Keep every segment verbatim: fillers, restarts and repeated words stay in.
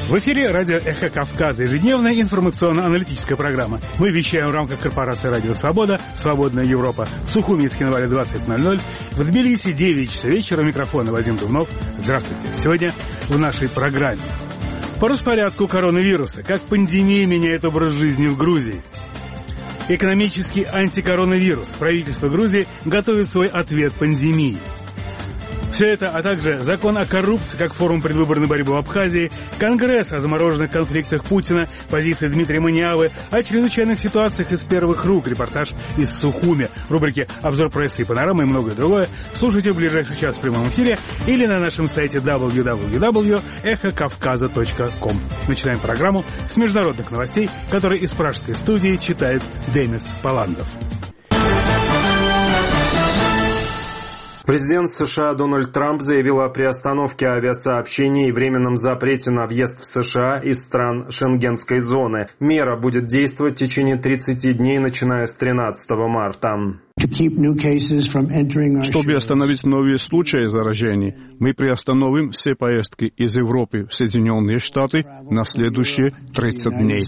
В эфире радио «Эхо Кавказа», ежедневная информационно-аналитическая программа. Мы вещаем в рамках корпорации «Радио Свобода», «Свободная Европа». В Сухуми с января двадцать ноль ноль. В Тбилиси девять часов вечера. Микрофон Вадим Дубнов. Здравствуйте. Сегодня в нашей программе. По распорядку коронавируса. Как пандемия меняет образ жизни в Грузии. Экономический антикоронавирус. Правительство Грузии готовит свой ответ пандемии. Все это, а также закон о коррупции как форум предвыборной борьбы в Абхазии, Конгресс о замороженных конфликтах Путина, позиции Дмитрия Маниавы, о чрезвычайных ситуациях из первых рук, репортаж из Сухуми, рубрики «Обзор прессы и панорама» и многое другое. Слушайте в ближайший час в прямом эфире или на нашем сайте дабл ю дабл ю дабл ю точка эхо кавказа точка ком. Начинаем программу с международных новостей, которые из пражской студии читает Денис Паландов. Президент США Дональд Трамп заявил о приостановке авиасообщений и временном запрете на въезд в США из стран Шенгенской зоны. Мера будет действовать в течение тридцати дней, начиная с тринадцатого марта. Чтобы остановить новые случаи заражений, мы приостановим все поездки из Европы в Соединенные Штаты на следующие тридцать дней.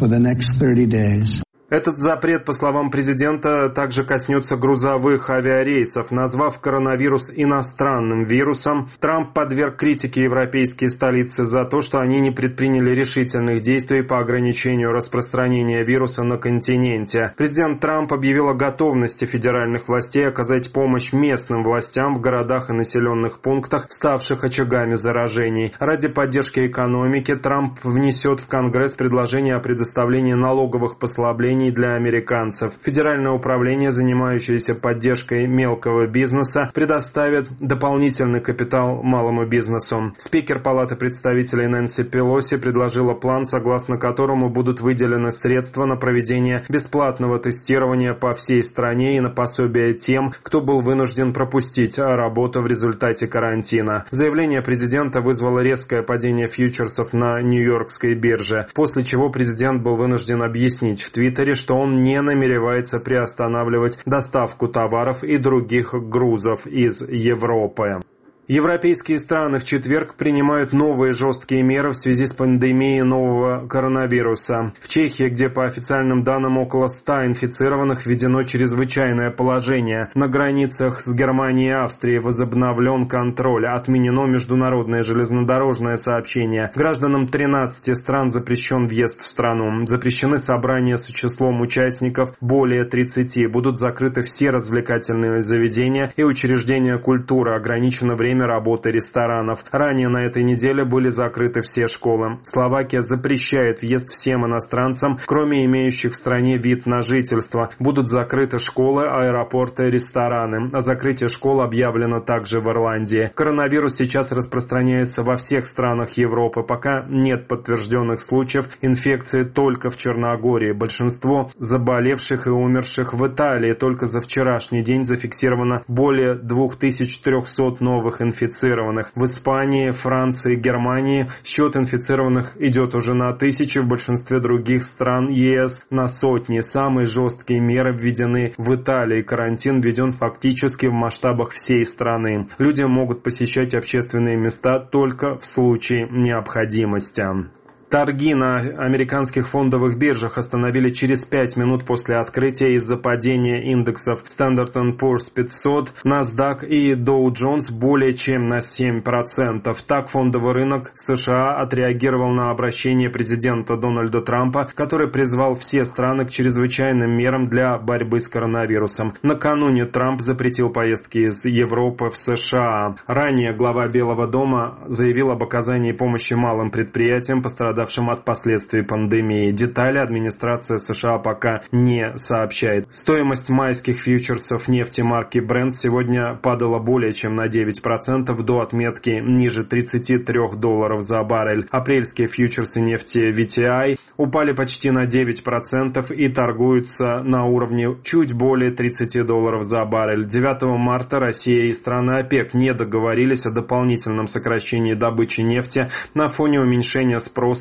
Этот запрет, по словам президента, также коснется грузовых авиарейсов. Назвав коронавирус иностранным вирусом, Трамп подверг критике европейские столицы за то, что они не предприняли решительных действий по ограничению распространения вируса на континенте. Президент Трамп объявил о готовности федеральных властей оказать помощь местным властям в городах и населенных пунктах, ставших очагами заражений. Ради поддержки экономики Трамп внесет в Конгресс предложение о предоставлении налоговых послаблений для американцев. Федеральное управление, занимающееся поддержкой мелкого бизнеса, предоставит дополнительный капитал малому бизнесу. Спикер Палаты представителей Нэнси Пелоси предложила план, согласно которому будут выделены средства на проведение бесплатного тестирования по всей стране и на пособие тем, кто был вынужден пропустить работу в результате карантина. Заявление президента вызвало резкое падение фьючерсов на Нью-Йоркской бирже, после чего президент был вынужден объяснить в Твиттере, что он не намеревается приостанавливать доставку товаров и других грузов из Европы. Европейские страны в четверг принимают новые жесткие меры в связи с пандемией нового коронавируса. В Чехии, где по официальным данным около ста инфицированных, введено чрезвычайное положение. На границах с Германией и Австрией возобновлен контроль. Отменено международное железнодорожное сообщение. Гражданам тринадцати стран запрещен въезд в страну. Запрещены собрания с числом участников более тридцати. Будут закрыты все развлекательные заведения и учреждения культуры. Ограничено время работы ресторанов. Ранее на этой неделе были закрыты все школы. Словакия запрещает въезд всем иностранцам, кроме имеющих в стране вид на жительство. Будут закрыты школы, аэропорты, рестораны. О закрытии школ объявлено также в Ирландии. Коронавирус сейчас распространяется во всех странах Европы. Пока нет подтвержденных случаев инфекции только в Черногории. Большинство заболевших и умерших в Италии. Только за вчерашний день зафиксировано более двух тысяч трехсот новых инфицированных. инфицированных. В Испании, Франции, Германии счет инфицированных идет уже на тысячи, в большинстве других стран ЕС на сотни. Самые жесткие меры введены в Италии. Карантин введен фактически в масштабах всей страны. Люди могут посещать общественные места только в случае необходимости. Торги на американских фондовых биржах остановили через пять минут после открытия из-за падения индексов Standard энд Poor's пятьсот, NASDAQ и Dow Jones более чем на семь процентов. Так фондовый рынок США отреагировал на обращение президента Дональда Трампа, который призвал все страны к чрезвычайным мерам для борьбы с коронавирусом. Накануне Трамп запретил поездки из Европы в США. Ранее глава Белого дома заявил об оказании помощи малым предприятиям, пострадавшим от последствий пандемии. Детали администрация США пока не сообщает. Стоимость майских фьючерсов нефти марки Brent сегодня падала более чем на девять процентов до отметки ниже тридцати трёх долларов за баррель. Апрельские фьючерсы нефти ви ти ай упали почти на девять процентов и торгуются на уровне чуть более тридцати долларов за баррель. девятого марта Россия и страны ОПЕК не договорились о дополнительном сокращении добычи нефти на фоне уменьшения спроса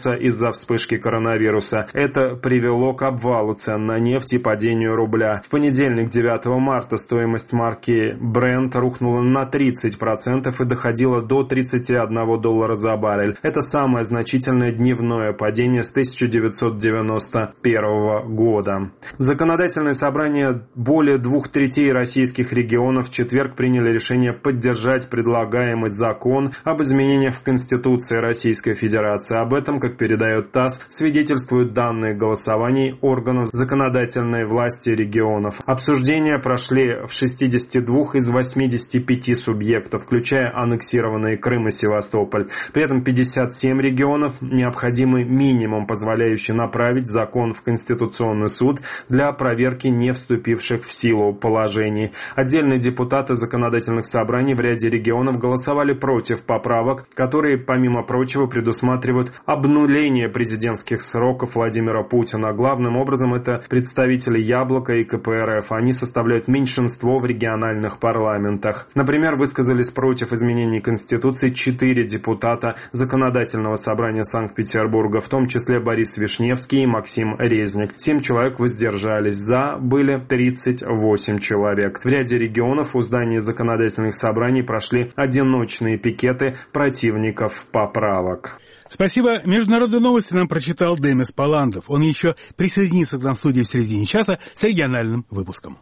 вируса из-за вспышки коронавируса. Это привело к обвалу цен на нефть и падению рубля. В понедельник, девятого марта, стоимость марки Brent рухнула на тридцать процентов и доходила до тридцати одного доллара за баррель. Это самое значительное дневное падение с тысяча девятьсот девяносто первого года. Законодательное собрание более двух третей российских регионов в четверг приняли решение поддержать предлагаемый закон об изменениях в Конституции Российской Федерации. Об этом, как передает ТАСС, свидетельствуют данные голосований органов законодательной власти регионов. Обсуждения прошли в шестидесяти двух из восьмидесяти пяти субъектов, включая аннексированные Крым и Севастополь. При этом пятьдесят семь регионов необходимый минимум, позволяющий направить закон в Конституционный суд для проверки не вступивших в силу положений. Отдельные депутаты законодательных собраний в ряде регионов голосовали против поправок, которые, помимо прочего, предусматривают обнуление президентских сроков Владимира Путина. Главным образом это представители Яблока и ка пэ эр эф. Они составляют меньшинство в региональных парламентах. Например, высказались против изменений Конституции четыре депутата законодательного собрания Санкт-Петербурга, в том числе Борис Вишневский и Максим Резник. Семь человек воздержались. За были тридцать восемь человек. В ряде регионов у зданий законодательных собраний прошли одиночные пикеты противников поправок. Спасибо. Международные новости нам прочитал Демис Паландов. Он еще присоединится к нам в студии в середине часа с региональным выпуском.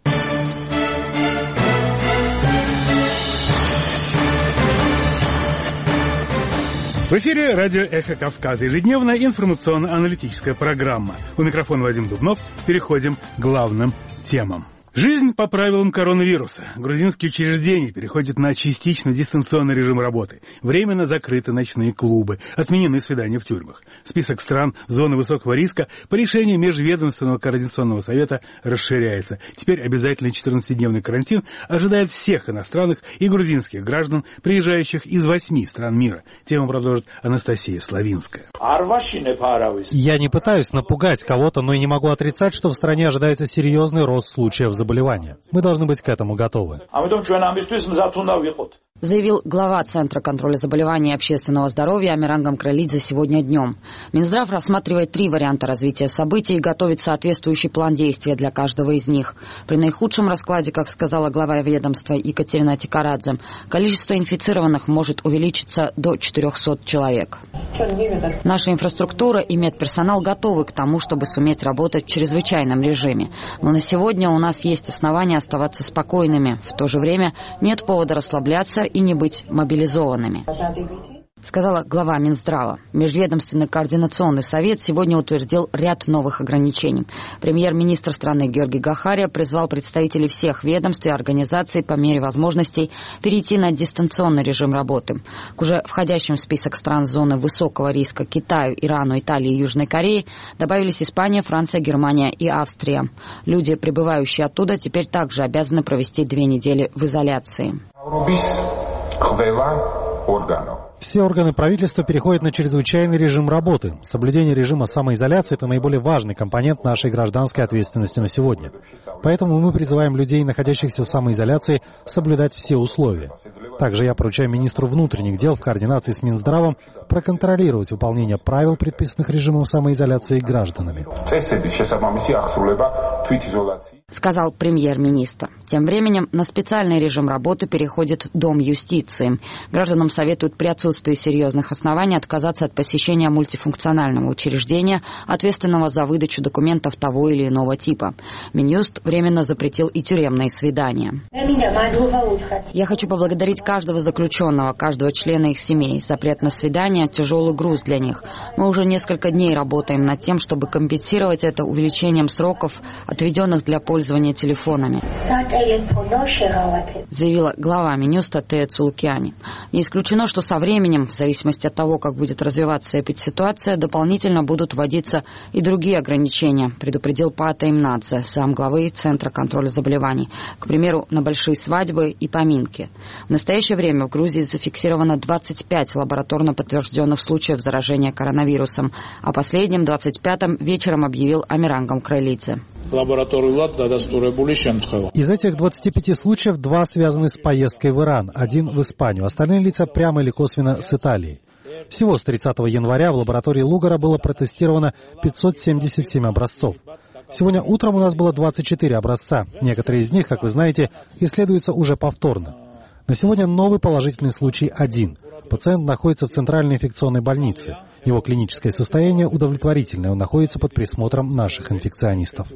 В эфире радио «Эхо Кавказа». Ежедневная информационно-аналитическая программа. У микрофона Вадим Дубнов. Переходим к главным темам. Жизнь по правилам коронавируса. Грузинские учреждения переходят на частично дистанционный режим работы. Временно закрыты ночные клубы. Отменены свидания в тюрьмах. Список стран зоны высокого риска по решению Межведомственного координационного совета расширяется. Теперь обязательный четырнадцатидневный карантин ожидает всех иностранных и грузинских граждан, приезжающих из восьми стран мира. Тему продолжит Анастасия Славинская. Я не пытаюсь напугать кого-то, но и не могу отрицать, что в стране ожидается серьезный рост случаев заболевания. Мы должны быть к этому готовы. Заявил глава Центра контроля заболеваний и общественного здоровья Амиран Гамкралидзе сегодня днем. Минздрав рассматривает три варианта развития событий и готовит соответствующий план действия для каждого из них. При наихудшем раскладе, как сказала глава ведомства Екатерина Тикарадзе, количество инфицированных может увеличиться до четырехсот человек. Наша инфраструктура и медперсонал готовы к тому, чтобы суметь работать в чрезвычайном режиме. Но на сегодня у нас есть основания оставаться спокойными. В то же время нет повода расслабляться и не быть мобилизованными, сказала глава Минздрава. Межведомственный координационный совет сегодня утвердил ряд новых ограничений. Премьер-министр страны Георгий Гахария призвал представителей всех ведомств и организаций по мере возможностей перейти на дистанционный режим работы. К уже входящим в список стран зоны высокого риска Китаю, Ирану, Италии и Южной Корее добавились Испания, Франция, Германия и Австрия. Люди, прибывающие оттуда, теперь также обязаны провести две недели в изоляции. Все органы правительства переходят на чрезвычайный режим работы. Соблюдение режима самоизоляции – это наиболее важный компонент нашей гражданской ответственности на сегодня. Поэтому мы призываем людей, находящихся в самоизоляции, соблюдать все условия. Также я поручаю министру внутренних дел в координации с Минздравом проконтролировать выполнение правил, предписанных режимом самоизоляции гражданами, сказал премьер-министр. Тем временем на специальный режим работы переходит Дом юстиции. Гражданам советуют при отсутствии серьезных оснований отказаться от посещения мультифункционального учреждения, ответственного за выдачу документов того или иного типа. Минюст временно запретил и тюремные свидания. Я хочу поблагодарить каждого заключенного, каждого члена их семей. Запрет на свидание – тяжелый груз для них. Мы уже несколько дней работаем над тем, чтобы компенсировать это увеличением сроков, отведенных для пользования телефонами, заявила глава Минюста Тея Цулукиани. Не исключено, что со временем, в зависимости от того, как будет развиваться эпидситуация, дополнительно будут вводиться и другие ограничения, предупредил Паата Имнадзе, замглавы Центра контроля заболеваний. К примеру, на большие свадьбы и поминки. В настоящее время в Грузии зафиксировано двадцать пять лабораторно подтвержденных случаев заражения коронавирусом, а последним, двадцать пятым, вечером объявил Амиран Гамкралидзе. Из этих двадцати пяти случаев два связаны с поездкой в Иран, один в Испанию. Остальные лица прямо или косвенно с Италией. Всего с тридцатого января в лаборатории Лугара было протестировано пятьсот семьдесят семь образцов. Сегодня утром у нас было двадцать четыре образца. Некоторые из них, как вы знаете, исследуются уже повторно. На сегодня новый положительный случай один. Пациент находится в центральной инфекционной больнице. Его клиническое состояние удовлетворительное. Он находится под присмотром наших инфекционистов.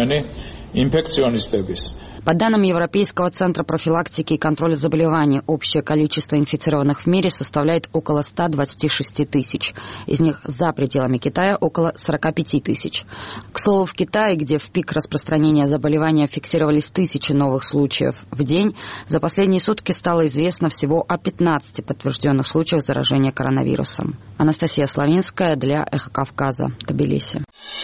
По данным Европейского центра профилактики и контроля заболеваний, общее количество инфицированных в мире составляет около ста двадцати шести тысяч. Из них за пределами Китая около сорока пяти тысяч. К слову, в Китае, где в пик распространения заболевания фиксировались тысячи новых случаев в день, за последние сутки стало известно всего о пятнадцати подтвержденных случаях заражения коронавирусом. Анастасия Славинская для Эхо Кавказа, Тбилиси.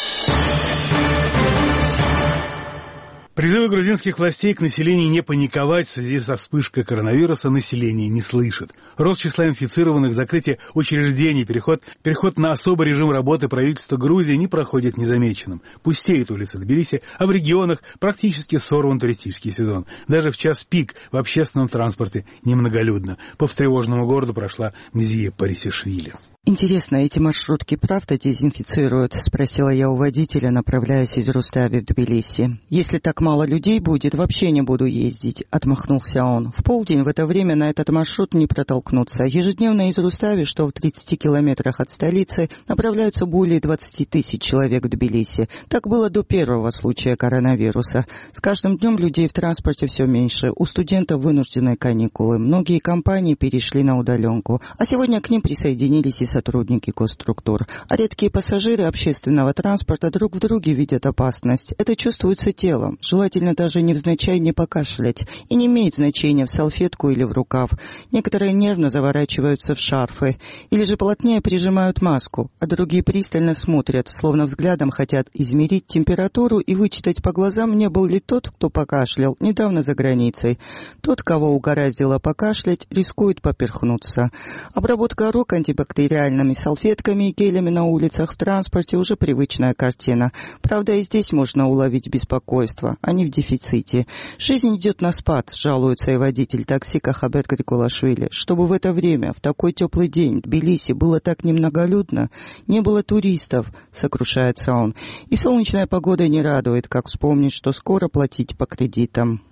Призывы грузинских властей к населению не паниковать в связи со вспышкой коронавируса население не слышит. Рост числа инфицированных, закрытие учреждений, переход, переход на особый режим работы правительства Грузии не проходит незамеченным. Пустеют улицы Тбилиси, а в регионах практически сорван туристический сезон. Даже в час пик в общественном транспорте немноголюдно. По встревоженному городу прошла Мзия Парисишвили. «Интересно, эти маршрутки правда дезинфицируют?» — спросила я у водителя, направляясь из Рустави в Тбилиси. «Если так мало людей будет, вообще не буду ездить», — отмахнулся он. «В полдень в это время на этот маршрут не протолкнуться. Ежедневно из Рустави, что в тридцати километрах от столицы, направляются более двадцати тысяч человек в Тбилиси. Так было до первого случая коронавируса. С каждым днем людей в транспорте все меньше. У студентов вынужденные каникулы. Многие компании перешли на удаленку. А сегодня к ним присоединились и сотрудники госструктур. А редкие пассажиры общественного транспорта друг в друге видят опасность. Это чувствуется телом. Желательно даже невзначай не покашлять. И не имеет значения в салфетку или в рукав. Некоторые нервно заворачиваются в шарфы. Или же плотнее прижимают маску. А другие пристально смотрят, словно взглядом хотят измерить температуру и вычитать по глазам, не был ли тот, кто покашлял недавно за границей. Тот, кого угораздило покашлять, рискует поперхнуться. Обработка рук антибактериальной салфетками и гелями на улицах, в транспорте уже привычная картина. Правда, и здесь можно уловить беспокойство, а не в дефиците. Жизнь идет на спад, жалуется и водитель такси Кахабет Грикулашвили. Чтобы в это время, в такой теплый день, в Тбилиси было так немноголюдно, не было туристов, сокрушается он. И солнечная погода не радует, как вспомнить, что скоро платить по кредитам.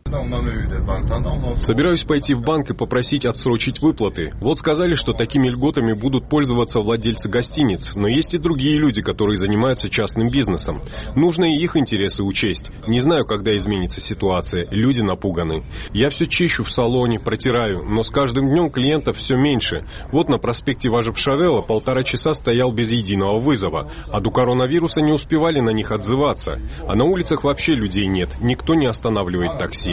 Собираюсь пойти в банк и попросить отсрочить выплаты. Вот сказали, что такими льготами будут пользоваться владельцы гостиниц, но есть и другие люди, которые занимаются частным бизнесом. Нужно и их интересы учесть. Не знаю, когда изменится ситуация, люди напуганы. Я все чищу в салоне, протираю, но с каждым днем клиентов все меньше. Вот на проспекте Важепшавела полтора часа стоял без единого вызова, а до коронавируса не успевали на них отзываться. А на улицах вообще людей нет, никто не останавливает такси.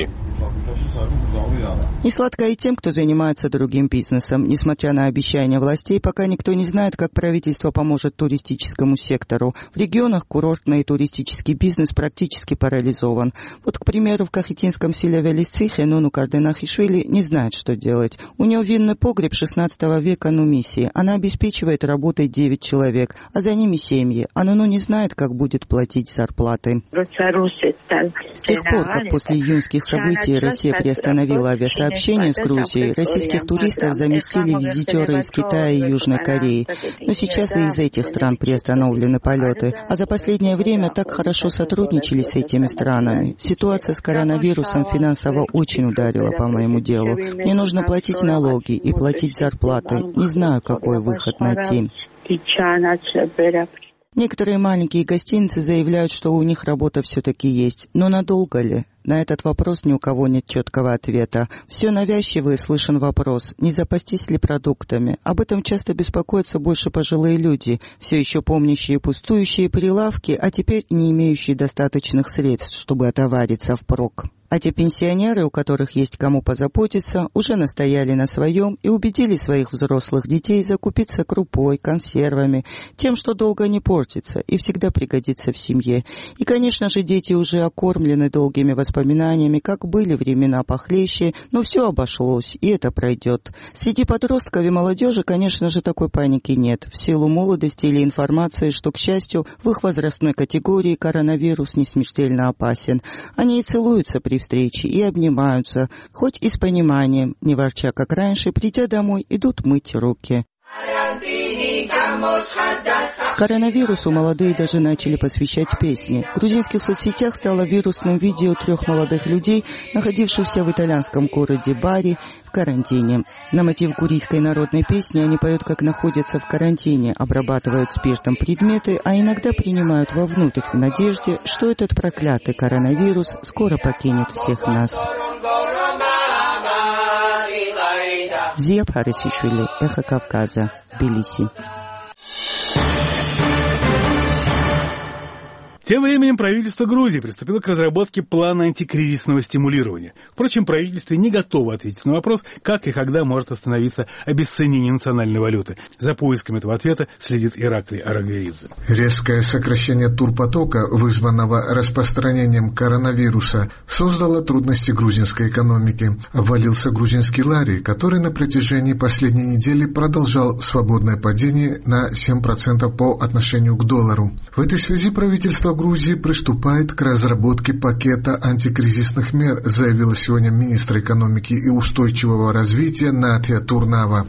Несладко и тем, кто занимается другим бизнесом. Несмотря на обещания властей, пока никто не знает, как правительство поможет туристическому сектору. В регионах курортный и туристический бизнес практически парализован. Вот, к примеру, в кахетинском селе Велисцихе Нуну Карденахишвили не знает, что делать. У нее винный погреб шестнадцатого века Нумисии. Она обеспечивает работой девять человек, а за ними семьи. А Нуну не знает, как будет платить зарплаты. С тех пор, как после июньских событий Россия приостановила авиасообщение с Грузией, российских туристов заместили визитеры из Китая и Южной Кореи. Но сейчас и из этих стран приостановлены полеты. А за последнее время так хорошо сотрудничали с этими странами. Ситуация с коронавирусом финансово очень ударила по моему делу. Мне нужно платить налоги и платить зарплаты. Не знаю, какой выход найти. Некоторые маленькие гостиницы заявляют, что у них работа все-таки есть. Но надолго ли? На этот вопрос ни у кого нет четкого ответа. Все навязчивый слышен вопрос, не запастись ли продуктами. Об этом часто беспокоятся больше пожилые люди, все еще помнящие пустующие прилавки, а теперь не имеющие достаточных средств, чтобы отовариться впрок. А те пенсионеры, у которых есть кому позаботиться, уже настояли на своем и убедили своих взрослых детей закупиться крупой, консервами, тем, что долго не портится и всегда пригодится в семье. И, конечно же, дети уже окормлены долгими воспоминаниями, как были времена похлеще, но все обошлось, и это пройдет. Среди подростков и молодежи, конечно же, такой паники нет, в силу молодости или информации, что, к счастью, в их возрастной категории коронавирус не смертельно опасен. Они и целуются при встречи и обнимаются, хоть и с пониманием, не ворча, как раньше, придя домой, идут мыть руки. Коронавирусу молодые даже начали посвящать песни. В грузинских соцсетях стало вирусным видео трех молодых людей, находившихся в итальянском городе Бари в карантине. На мотив гурийской народной песни они поют, как находятся в карантине, обрабатывают спиртом предметы, а иногда принимают вовнутрь в надежде, что этот проклятый коронавирус скоро покинет всех нас. Зия Парисишвили, Эхо Кавказа, Тбилиси. Тем временем правительство Грузии приступило к разработке плана антикризисного стимулирования. Впрочем, правительство не готово ответить на вопрос, как и когда может остановиться обесценение национальной валюты. За поиском этого ответа следит Ираклий Арагверидзе. Резкое сокращение турпотока, вызванного распространением коронавируса, создало трудности грузинской экономики. Обвалился грузинский лари, который на протяжении последней недели продолжал свободное падение на семь процентов по отношению к доллару. В этой связи правительство Грузии приступает к разработке пакета антикризисных мер, заявила сегодня министр экономики и устойчивого развития Натья Турнава.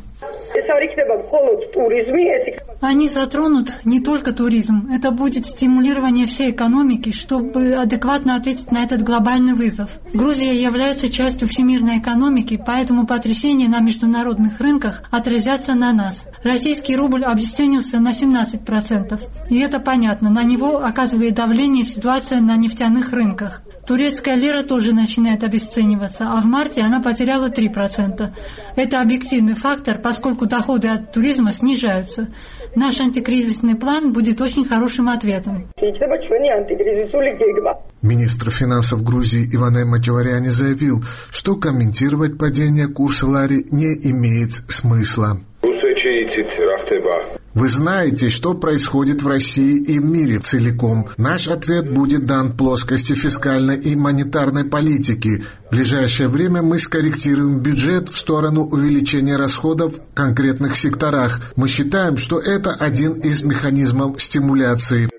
Они затронут не только туризм. Это будет стимулирование всей экономики, чтобы адекватно ответить на этот глобальный вызов. Грузия является частью всемирной экономики, поэтому потрясения на международных рынках отразятся на нас. Российский рубль обесценился на семнадцать процентов. И это понятно. На него оказывает давление ситуация на нефтяных рынках. Турецкая лира тоже начинает обесцениваться, а в марте она потеряла три процента. Это объективный фактор, поскольку доходы от туризма снижаются. Наш антикризисный план будет очень хорошим ответом. Министр финансов Грузии Иване Мачаваряне заявил, что комментировать падение курса лари не имеет смысла. Вы знаете, что происходит в России и в мире целиком. Наш ответ будет дан плоскости фискальной и монетарной политики. В ближайшее время мы скорректируем бюджет в сторону увеличения расходов в конкретных секторах. Мы считаем, что это один из механизмов стимуляции,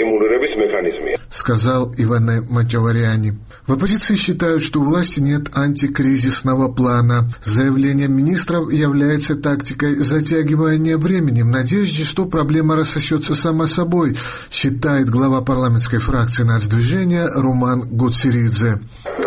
сказал Иване Мачаваряне. В оппозиции считают, что у власти нет антикризисного плана. Заявление министров является тактикой затягивания времени в надежде, что проблема рассосется сама собой, считает глава парламентской фракции нацдвижения Руман Гуцеридзе.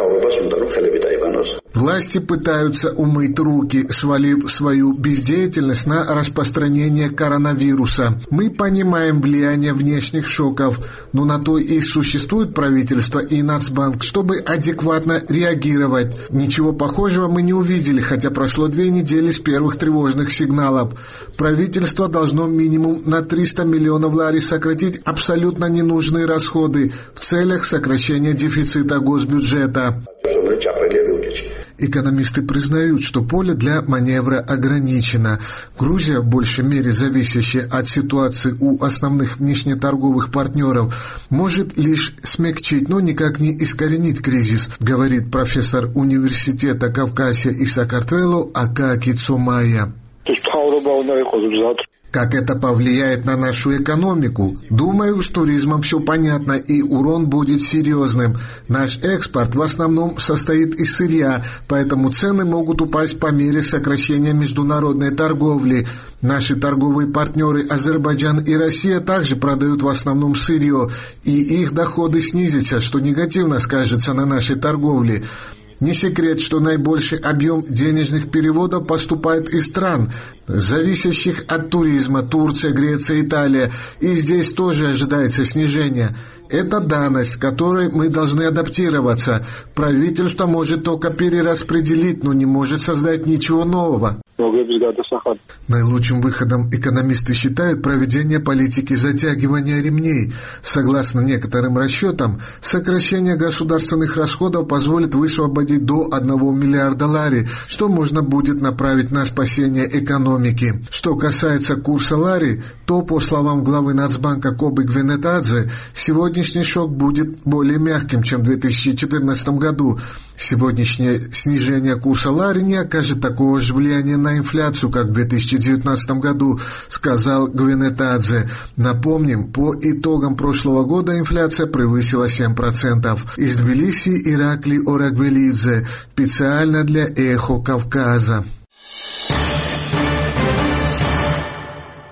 Власти пытаются умыть руки, свалив свою бездеятельность на распространение коронавируса. Мы понимаем влияние внешних шоков, но на то и существует правительство и Нацбанк, чтобы адекватно реагировать. Ничего похожего мы не увидели, хотя прошло две недели с первых тревожных сигналов. Правительство должно минимум на триста миллионов лари сократить абсолютно ненужные расходы в целях сокращения дефицита госбюджета. Экономисты признают, что поле для маневра ограничено. Грузия, в большей мере зависящая от ситуации у основных внешнеторговых партнеров, может лишь смягчить, но никак не искоренить кризис, говорит профессор университета Кавказья и Сакартвело Акаки Цумая. Как это повлияет на нашу экономику? Думаю, с туризмом все понятно, и урон будет серьезным. Наш экспорт в основном состоит из сырья, поэтому цены могут упасть по мере сокращения международной торговли. Наши торговые партнеры Азербайджан и Россия также продают в основном сырье, и их доходы снизятся, что негативно скажется на нашей торговле. Не секрет, что наибольший объем денежных переводов поступает из стран, зависящих от туризма: Турция, Греция, Италия. И здесь тоже ожидается снижение. Это данность, к которой мы должны адаптироваться. Правительство может только перераспределить, но не может создать ничего нового. Наилучшим выходом экономисты считают проведение политики затягивания ремней. Согласно некоторым расчетам, сокращение государственных расходов позволит высвободить до одного миллиарда лари, что можно будет направить на спасение экономики. Что касается курса лари, то, по словам главы Нацбанка Кобы Гвинетадзе, сегодняшний шок будет более мягким, чем в две тысячи четырнадцатом году. Сегодняшнее снижение курса лари не окажет такого же влияния на инфляцию, как в две тысячи девятнадцатом году, сказал Гвинетадзе. Напомним, по итогам прошлого года инфляция превысила семь процентов. Из Тбилиси Ираклий Арагверидзе, специально для Эхо Кавказа.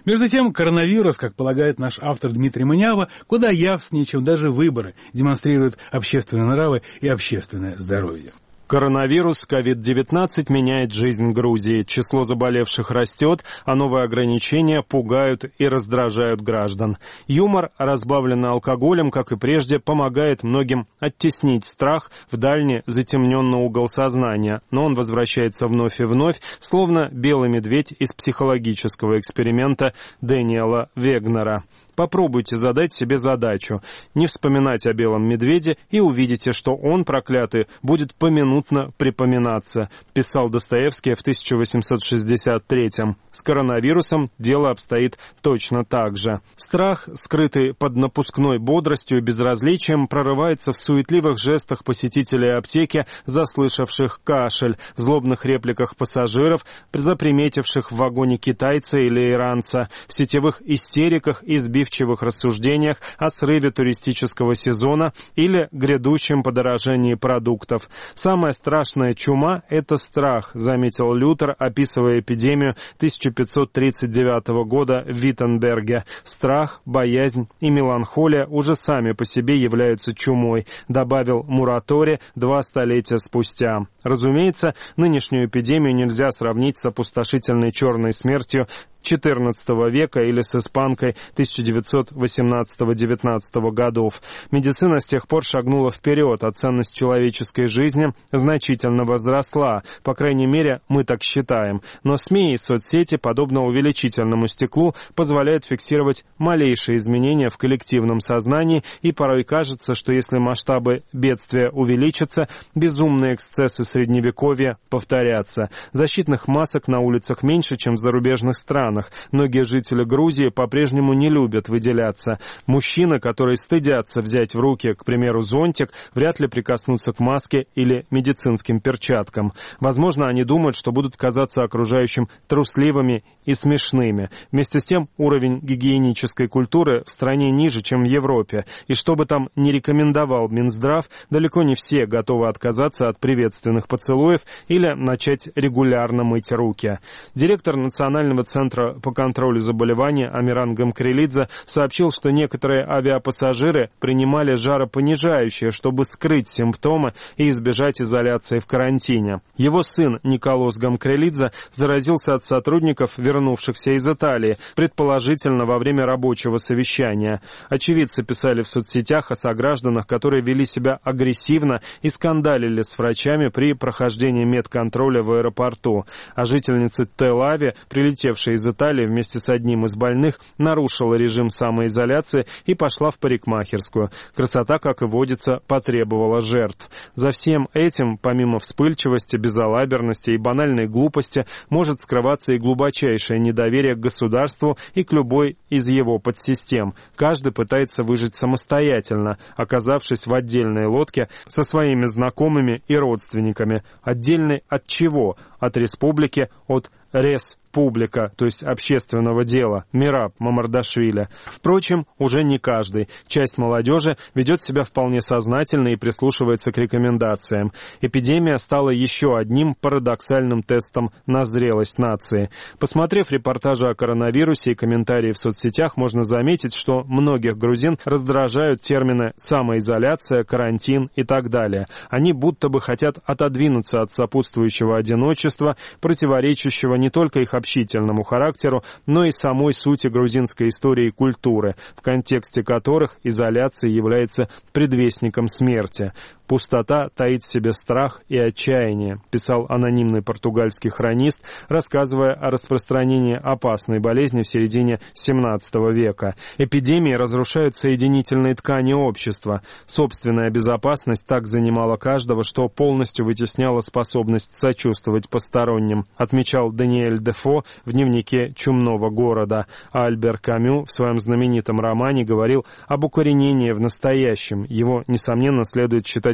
Между тем, коронавирус, как полагает наш автор Дмитрий Манява, куда явственнее, чем даже выборы, демонстрирует общественные нравы и общественное здоровье. Коронавирус ковид девятнадцать меняет жизнь Грузии. Число заболевших растет, а новые ограничения пугают и раздражают граждан. Юмор, разбавленный алкоголем, как и прежде, помогает многим оттеснить страх в дальний затемненный угол сознания. Но он возвращается вновь и вновь, словно белый медведь из психологического эксперимента Дэниела Вегнера. Попробуйте задать себе задачу не вспоминать о белом медведе и увидите, что он, проклятый, будет поминутно припоминаться, писал Достоевский в тысяча восемьсот шестьдесят третьем. С коронавирусом дело обстоит точно так же. Страх, скрытый под напускной бодростью и безразличием, прорывается в суетливых жестах посетителей аптеки, заслышавших кашель, в злобных репликах пассажиров, заприметивших в вагоне китайца или иранца, в сетевых истериках и сбивчивых рассуждениях о срыве туристического сезона или грядущем подорожании продуктов. Самая страшная чума – это страх, заметил Лютер, описывая эпидемию тысяча пятьсот тридцать девятого года в Виттенберге. Страх, боязнь и меланхолия уже сами по себе являются чумой, добавил Муратори два столетия спустя. Разумеется, нынешнюю эпидемию нельзя сравнить с опустошительной черной смертью четырнадцатого века или с испанкой тысяча девятьсот восемнадцатого — девятнадцатого годов. Медицина с тех пор шагнула вперед, а ценность человеческой жизни значительно возросла. По крайней мере, мы так считаем. Но СМИ и соцсети, подобно увеличительному стеклу, позволяют фиксировать малейшие изменения в коллективном сознании, и порой кажется, что если масштабы бедствия увеличатся, безумные эксцессы Средневековья повторятся. Защитных масок на улицах меньше, чем в зарубежных странах. Многие жители Грузии по-прежнему не любят выделяться. Мужчины, которые стыдятся взять в руки, к примеру, зонтик, вряд ли прикоснутся к маске или медицинским перчаткам. Возможно, они думают, что будут казаться окружающим трусливыми и смешными. Вместе с тем, уровень гигиенической культуры в стране ниже, чем в Европе. И что бы там ни рекомендовал Минздрав, далеко не все готовы отказаться от приветственных поцелуев или начать регулярно мыть руки. Директор Национального центра по контролю заболеваний Амиран Гамкрелидзе сообщил, что некоторые авиапассажиры принимали жаропонижающее, чтобы скрыть симптомы и избежать изоляции в карантине. Его сын Николос Гамкрелидзе заразился от сотрудников, вернувшихся из Италии, предположительно во время рабочего совещания. Очевидцы писали в соцсетях о согражданах, которые вели себя агрессивно и скандалили с врачами при прохождении медконтроля в аэропорту. А жительница Тель-Авива, прилетевшая из Италии вместе с одним из больных, нарушила режим самоизоляции и пошла в парикмахерскую. Красота, как и водится, потребовала жертв. За всем этим, помимо вспыльчивости, безалаберности и банальной глупости, может скрываться и глубочайшее недоверие к государству и к любой из его подсистем. Каждый пытается выжить самостоятельно, оказавшись в отдельной лодке со своими знакомыми и родственниками. Отдельный от чего? От республики, от республика, то есть общественного дела, Мераб Мамардашвили. Впрочем, уже не каждый. Часть молодежи ведет себя вполне сознательно и прислушивается к рекомендациям. Эпидемия стала еще одним парадоксальным тестом на зрелость нации. Посмотрев репортажи о коронавирусе и комментарии в соцсетях, можно заметить, что многих грузин раздражают термины «самоизоляция», «карантин» и так далее. Они будто бы хотят отодвинуться от сопутствующего одиночества, противоречащего не только их общительному характеру, но и самой сути грузинской истории и культуры, в контексте которых изоляция является предвестником смерти. «Пустота таит в себе страх и отчаяние», писал анонимный португальский хронист, рассказывая о распространении опасной болезни в середине семнадцатого века. Эпидемии разрушают соединительные ткани общества. Собственная безопасность так занимала каждого, что полностью вытесняла способность сочувствовать посторонним, отмечал Даниэль Дефо в дневнике «Чумного города». А Альбер Камю в своем знаменитом романе говорил об укоренении в настоящем. Его, несомненно, следует считать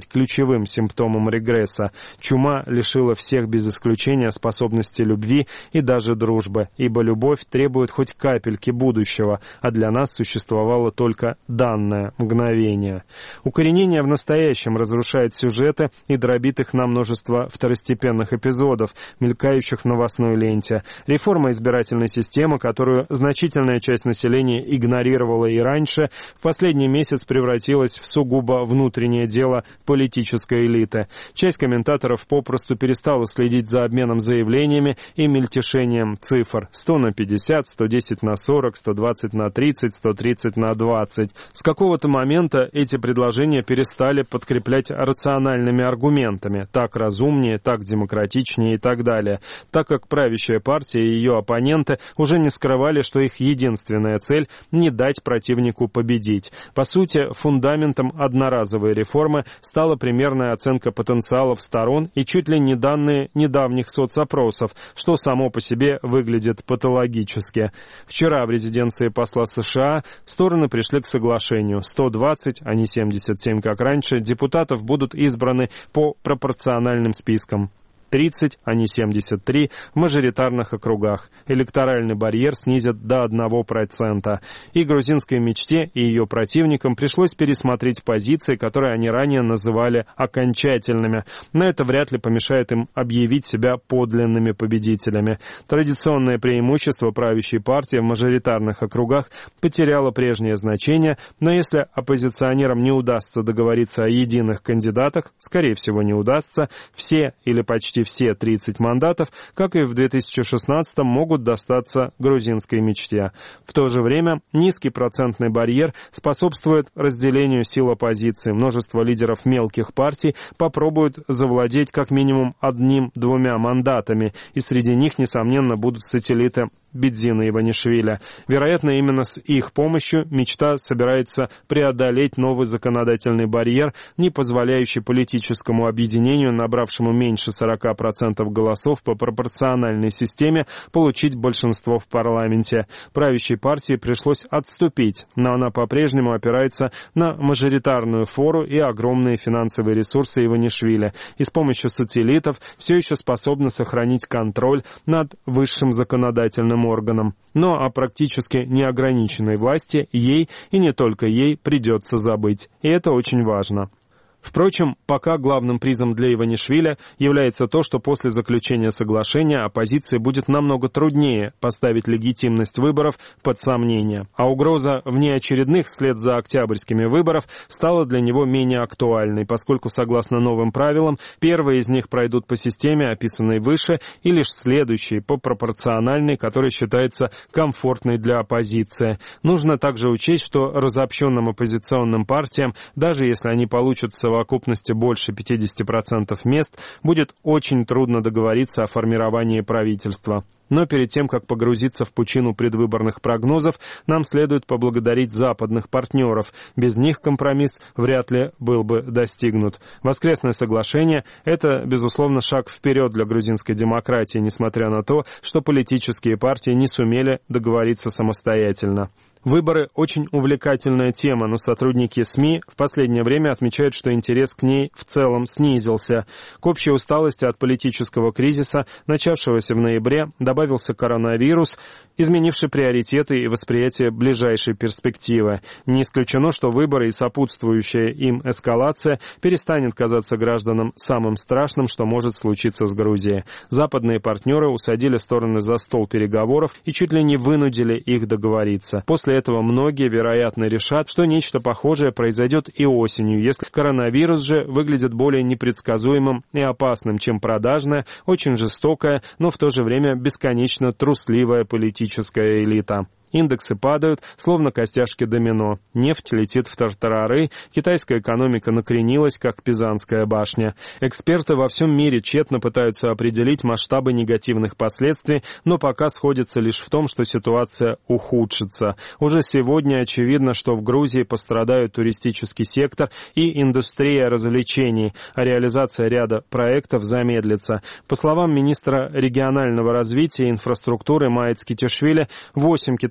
назвать ключевым симптомом регресса. Чума лишила всех без исключения способности любви и даже дружбы, ибо любовь требует хоть капельки будущего, а для нас существовало только данное мгновение. Укоренение в настоящем разрушает сюжеты и дробит их на множество второстепенных эпизодов, мелькающих в новостной ленте. Реформа избирательной системы, которую значительная часть населения игнорировала и раньше, в последний месяц превратилась в сугубо внутреннее дело политической элиты. Часть комментаторов попросту перестала следить за обменом заявлениями и мельтешением цифр. сто на пятьдесят, сто десять на сорок, сто двадцать на тридцать, сто тридцать на двадцать. С какого-то момента эти предложения перестали подкреплять рациональными аргументами. Так разумнее, так демократичнее и так далее. Так как правящая партия и ее оппоненты уже не скрывали, что их единственная цель – не дать противнику победить. По сути, фундаментом одноразовой реформы стала примерная оценка потенциалов сторон и чуть ли не данные недавних соцопросов, что само по себе выглядит патологически. Вчера в резиденции посла США стороны пришли к соглашению. сто двадцать, а не семьдесят семь, как раньше, депутатов будут избраны по пропорциональным спискам. тридцать, а не семьдесят три, в мажоритарных округах. Электоральный барьер снизят до одного процента. И грузинской мечте, и ее противникам пришлось пересмотреть позиции, которые они ранее называли окончательными. Но это вряд ли помешает им объявить себя подлинными победителями. Традиционное преимущество правящей партии в мажоритарных округах потеряло прежнее значение, но если оппозиционерам не удастся договориться о единых кандидатах, скорее всего не удастся, все или почти все тридцать мандатов, как и в две тысячи шестнадцатом, могут достаться грузинской мечте. В то же время низкий процентный барьер способствует разделению сил оппозиции. Множество лидеров мелких партий попробуют завладеть как минимум одним-двумя мандатами, и среди них, несомненно, будут сателлиты Бедзина Иванишвили. Вероятно, именно с их помощью мечта собирается преодолеть новый законодательный барьер, не позволяющий политическому объединению, набравшему меньше сорока процентов голосов по пропорциональной системе, получить большинство в парламенте. Правящей партии пришлось отступить, но она по-прежнему опирается на мажоритарную фору и огромные финансовые ресурсы Иванишвили, и с помощью сателлитов все еще способна сохранить контроль над высшим законодательным органам. Но о практически неограниченной власти ей, и не только ей, придется забыть. И это очень важно. Впрочем, пока главным призом для Иванишвили является то, что после заключения соглашения оппозиции будет намного труднее поставить легитимность выборов под сомнение, а угроза внеочередных вслед за октябрьскими выборов стала для него менее актуальной, поскольку, согласно новым правилам, первые из них пройдут по системе, описанной выше, и лишь следующие по пропорциональной, которая считается комфортной для оппозиции. Нужно также учесть, что разобщенным оппозиционным партиям, даже если они получат в совокупности больше пятьдесят процентов мест, будет очень трудно договориться о формировании правительства. Но перед тем, как погрузиться в пучину предвыборных прогнозов, нам следует поблагодарить западных партнеров. Без них компромисс вряд ли был бы достигнут. Воскресное соглашение – это, безусловно, шаг вперед для грузинской демократии, несмотря на то, что политические партии не сумели договориться самостоятельно. Выборы – очень увлекательная тема, но сотрудники СМИ в последнее время отмечают, что интерес к ней в целом снизился. К общей усталости от политического кризиса, начавшегося в ноябре, добавился коронавирус, изменивший приоритеты и восприятие ближайшей перспективы. Не исключено, что выборы и сопутствующая им эскалация перестанет казаться гражданам самым страшным, что может случиться с Грузией. Западные партнеры усадили стороны за стол переговоров и чуть ли не вынудили их договориться. После этого многие, вероятно, решат, что нечто похожее произойдет и осенью, если коронавирус же выглядит более непредсказуемым и опасным, чем продажная, очень жестокая, но в то же время бесконечно трусливая политическая элита. Индексы падают, словно костяшки домино. Нефть летит в тартарары, китайская экономика накренилась, как Пизанская башня. Эксперты во всем мире тщетно пытаются определить масштабы негативных последствий, но пока сходятся лишь в том, что ситуация ухудшится. Уже сегодня очевидно, что в Грузии пострадают туристический сектор и индустрия развлечений, а реализация ряда проектов замедлится. По словам министра регионального развития и инфраструктуры Маец Китишвили, восемь китайских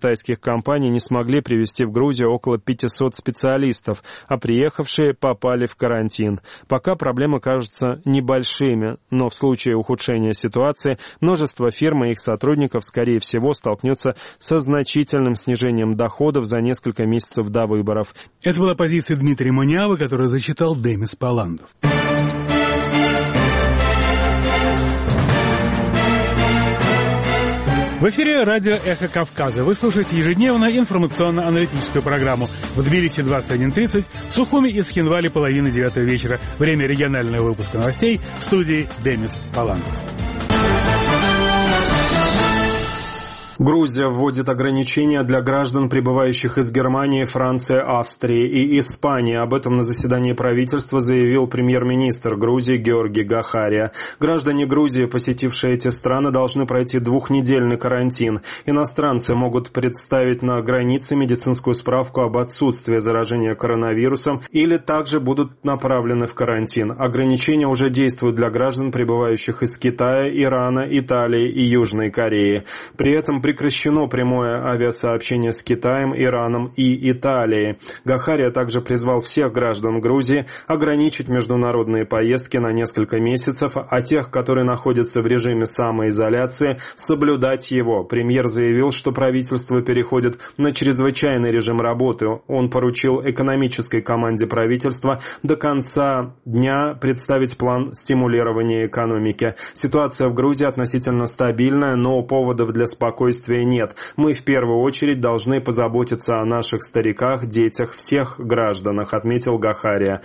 китайских компаний не смогли привезти в Грузию около пятисот специалистов, а приехавшие попали в карантин. Пока проблемы кажутся небольшими, но в случае ухудшения ситуации множество фирм и их сотрудников, скорее всего, столкнется со значительным снижением доходов за несколько месяцев до выборов. Это была позиция Дмитрия Маниавы, которую зачитал Демис Паландов. В эфире радио «Эхо Кавказа». Вы слушаете ежедневно информационно-аналитическую программу. В Тбилиси двадцать один тридцать, в Сухуми и Цхинвале половина девятого вечера. Время регионального выпуска новостей в студии Демис Паландов. Грузия вводит ограничения для граждан, прибывающих из Германии, Франции, Австрии и Испании. Об этом на заседании правительства заявил премьер-министр Грузии Георгий Гахария. Граждане Грузии, посетившие эти страны, должны пройти двухнедельный карантин. Иностранцы могут представить на границе медицинскую справку об отсутствии заражения коронавирусом или также будут направлены в карантин. Ограничения уже действуют для граждан, прибывающих из Китая, Ирана, Италии и Южной Кореи. При этом прекращено прямое авиасообщение с Китаем, Ираном и Италией. Гахария также призвал всех граждан Грузии ограничить международные поездки на несколько месяцев, а тех, которые находятся в режиме самоизоляции, соблюдать его. Премьер заявил, что правительство переходит на чрезвычайный режим работы. Он поручил экономической команде правительства до конца дня представить план стимулирования экономики. Ситуация в Грузии относительно стабильная, но поводов для спокойствия нет. Мы в первую очередь должны позаботиться о наших стариках, детях, всех гражданах, отметил Гахария.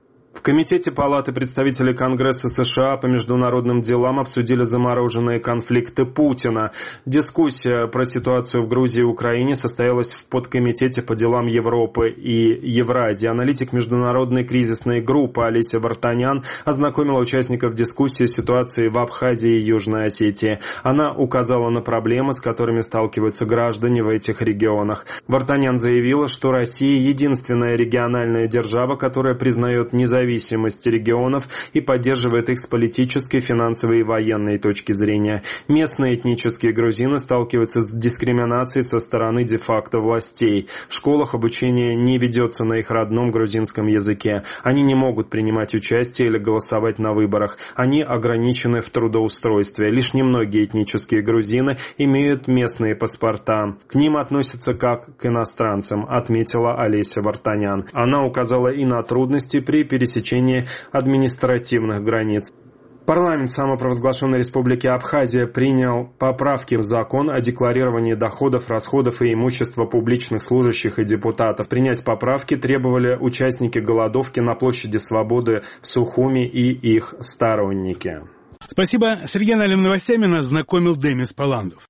В Комитете Палаты представителей Конгресса США по международным делам обсудили замороженные конфликты Путина. Дискуссия про ситуацию в Грузии и Украине состоялась в подкомитете по делам Европы и Евразии. Аналитик международной кризисной группы Олеся Вартанян ознакомила участников дискуссии с ситуацией в Абхазии и Южной Осетии. Она указала на проблемы, с которыми сталкиваются граждане в этих регионах. Вартанян заявила, что Россия единственная региональная держава, которая признает независимость зависимости регионов и поддерживает их с политической, финансовой и военной точки зрения. Местные этнические грузины сталкиваются с дискриминацией со стороны де-факто властей. В школах обучение не ведется на их родном грузинском языке. Они не могут принимать участие или голосовать на выборах. Они ограничены в трудоустройстве. Лишь немногие этнические грузины имеют местные паспорта. К ним относятся как к иностранцам, отметила Олеся Вартанян. Она указала и на трудности при пересечении пересечении административных границ. Парламент самопровозглашенной республики Абхазия принял поправки в закон о декларировании доходов, расходов и имущества публичных служащих и депутатов. Принять поправки требовали участники голодовки на площади Свободы в Сухуми и их сторонники. Спасибо. С региональными новостями нас знакомил Демис Паландов.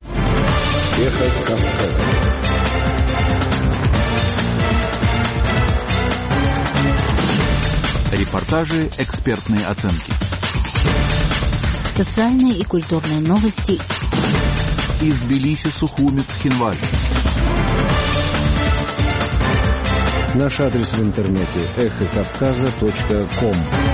Эхо Кавказа. Репортажи, экспертные оценки. Социальные и культурные новости. Из Тбилиси, Сухуми, Цхинвале. Наш адрес в интернете эхо кавказа точка ком.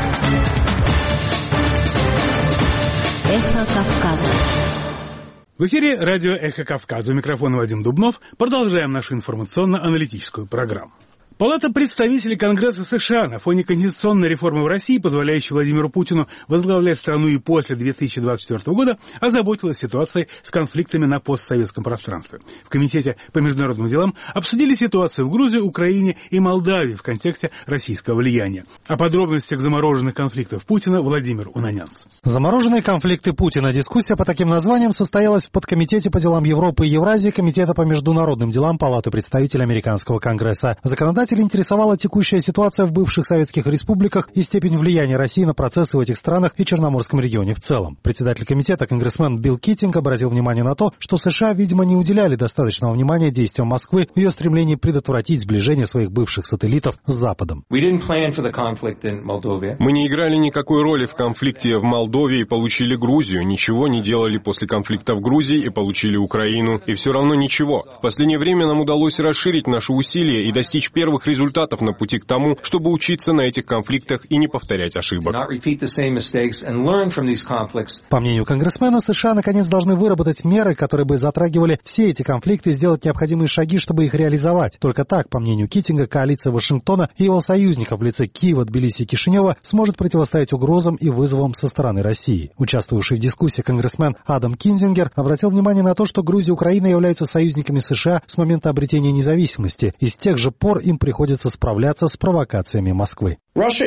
Эхо Кавказа. В эфире радио «Эхо Кавказа». У микрофона Вадим Дубнов. Продолжаем нашу информационно-аналитическую программу. Палата представителей Конгресса США на фоне конституционной реформы в России, позволяющей Владимиру Путину возглавлять страну и после две тысячи двадцать четвёртого года, озаботилась ситуацией с конфликтами на постсоветском пространстве. В Комитете по международным делам обсудили ситуацию в Грузии, Украине и Молдавии в контексте российского влияния. О подробностях замороженных конфликтов Путина Владимир Унанянц. Замороженные конфликты Путина. Дискуссия по таким названиям состоялась в подкомитете по делам Европы и Евразии Комитета по международным делам Палаты представителей Американского Конгресса. Законодатель интересовала текущая ситуация в бывших советских республиках и степень влияния России на процессы в этих странах и Черноморском регионе в целом. Председатель комитета, конгрессмен Билл Китинг, обратил внимание на то, что США, видимо, не уделяли достаточного внимания действиям Москвы в ее стремлении предотвратить сближение своих бывших сателлитов с Западом. Мы не играли никакой роли в конфликте в Молдове и получили Грузию, ничего не делали после конфликта в Грузии и получили Украину, и все равно ничего. В последнее время нам удалось расширить наши усилия и достичь первых новых результатов на пути к тому, чтобы учиться на этих конфликтах и не повторять ошибок. По мнению конгрессмена, США наконец должны выработать меры, которые бы затрагивали все эти конфликты, и сделать необходимые шаги, чтобы их реализовать. Только так, по мнению Киттинга, коалиция Вашингтона и его союзников в лице Киева, Тбилиси и Кишинева сможет противостоять угрозам и вызовам со стороны России. Участвовавший в дискуссии конгрессмен Адам Кинзингер обратил внимание на то, что Грузия и Украина являются союзниками США с момента обретения независимости, и с тех же пор им приходится справляться с провокациями Москвы.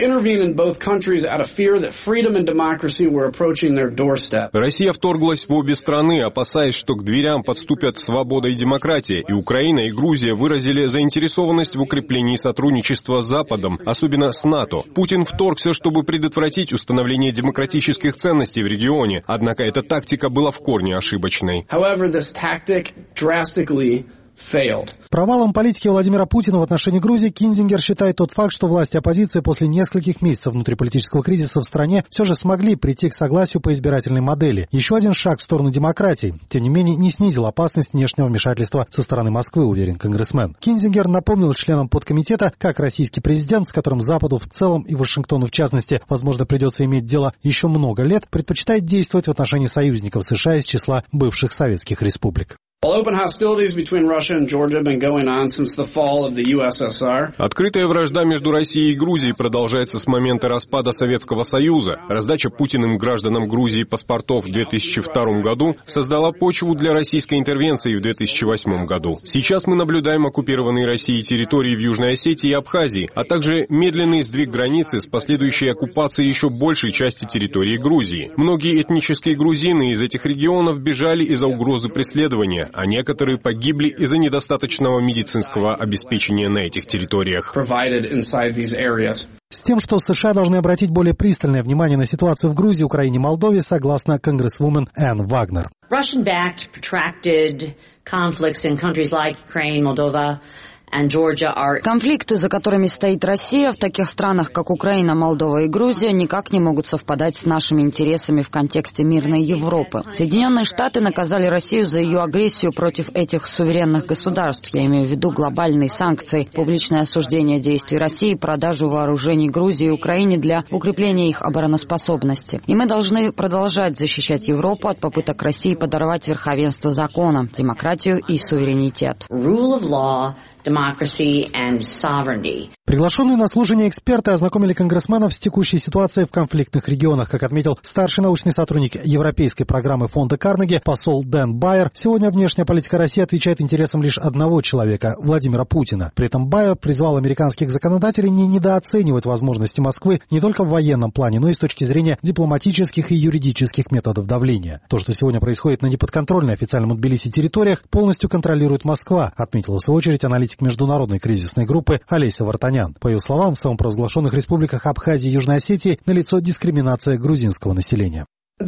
Россия вторглась в обе страны, опасаясь, что к дверям подступят свобода и демократия, и Украина и Грузия выразили заинтересованность в укреплении сотрудничества с Западом, особенно с НАТО. Путин вторгся, чтобы предотвратить установление демократических ценностей в регионе, однако эта тактика была в корне ошибочной. Провалом политики Владимира Путина в отношении Грузии Кинзингер считает тот факт, что власти оппозиции после нескольких месяцев внутриполитического кризиса в стране все же смогли прийти к согласию по избирательной модели. Еще один шаг в сторону демократии. Тем не менее, не снизил опасность внешнего вмешательства со стороны Москвы, уверен конгрессмен. Кинзингер напомнил членам подкомитета, как российский президент, с которым Западу в целом и Вашингтону в частности, возможно, придется иметь дело еще много лет, предпочитает действовать в отношении союзников США из числа бывших советских республик. Открытая вражда между Россией и Грузией продолжается с момента распада Советского Союза. Раздача Путиным гражданам Грузии паспортов в две тысячи втором году создала почву для российской интервенции в две тысячи восьмом году. Сейчас мы наблюдаем оккупированные Россией территории в Южной Осетии и Абхазии, а также медленный сдвиг границы с последующей оккупацией еще большей части территории Грузии. Многие этнические грузины из этих регионов бежали из-за угрозы преследования, а некоторые погибли из-за недостаточного медицинского обеспечения на этих территориях. С тем, что США должны обратить более пристальное внимание на ситуацию в Грузии, Украине и Молдове, согласна конгрессвумен Энн Вагнер. Конфликты, за которыми стоит Россия, в таких странах, как Украина, Молдова и Грузия, никак не могут совпадать с нашими интересами в контексте мирной Европы. Соединенные Штаты наказали Россию за ее агрессию против этих суверенных государств. Я имею в виду глобальные санкции, публичное осуждение действий России, продажу вооружений Грузии и Украине для укрепления их обороноспособности. И мы должны продолжать защищать Европу от попыток России подорвать верховенство закона, демократию и суверенитет. Приглашенные на слушание эксперты ознакомили конгрессменов с текущей ситуацией в конфликтных регионах. Как отметил старший научный сотрудник Европейской программы фонда Карнеги, посол Дэн Байер, сегодня внешняя политика России отвечает интересам лишь одного человека – Владимира Путина. При этом Байер призвал американских законодателей не недооценивать возможности Москвы не только в военном плане, но и с точки зрения дипломатических и юридических методов давления. То, что сегодня происходит на неподконтрольной официальному Тбилиси территориях, полностью контролирует Москва, отметила в свою очередь аналитик международной кризисной группы Олеся Вартанян. По ее словам, в самопровозглашенных республиках Абхазии и Южной Осетии налицо дискриминация грузинского населения.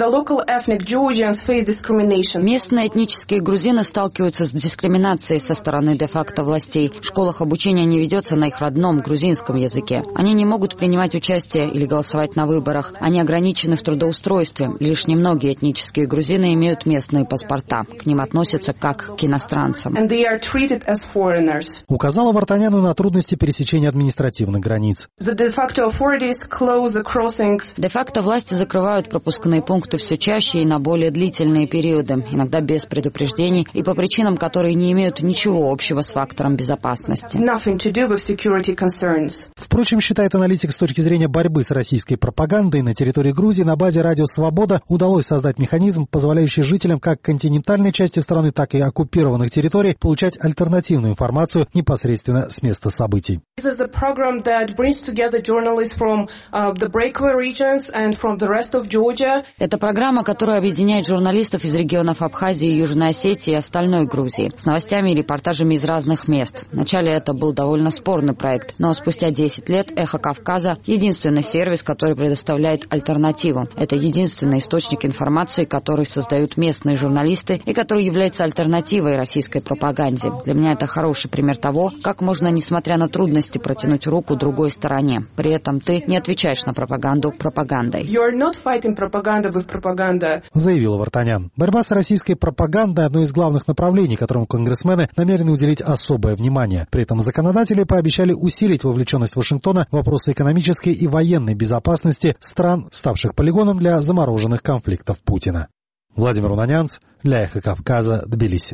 Местные этнические грузины сталкиваются с дискриминацией со стороны де-факто властей. В школах обучение не ведется на их родном грузинском языке. Они не могут принимать участие или голосовать на выборах. Они ограничены в трудоустройстве. Лишь немногие этнические грузины имеют местные паспорта. К ним относятся как к иностранцам. Указала Вартанян и на трудности пересечения административных границ. Де-факто власти закрывают пропускные пункты все чаще и на более длительные периоды, иногда без предупреждений и по причинам, которые не имеют ничего общего с фактором безопасности. Впрочем, считает аналитик, с точки зрения борьбы с российской пропагандой на территории Грузии на базе радио «Свобода» удалось создать механизм, позволяющий жителям как континентальной части страны, так и оккупированных территорий получать альтернативную информацию непосредственно с места событий. Это программа, которая объединяет журналистов из регионов Абхазии, Южной Осетии и остальной Грузии с новостями и репортажами из разных мест. Вначале это был довольно спорный проект, но спустя десять лет «Эхо Кавказа» — единственный сервис, который предоставляет альтернативу. Это единственный источник информации, который создают местные журналисты и который является альтернативой российской пропаганде. Для меня это хороший пример того, как можно, несмотря на трудности, протянуть руку другой стороне. При этом ты не отвечаешь на пропаганду пропагандой. будет пропаганда, заявила Вартанян. Борьба с российской пропагандой – одно из главных направлений, которому конгрессмены намерены уделить особое внимание. При этом законодатели пообещали усилить вовлеченность Вашингтона в вопросы экономической и военной безопасности стран, ставших полигоном для замороженных конфликтов Путина. Владимир Унанянц для Эхо Кавказа, Тбилиси.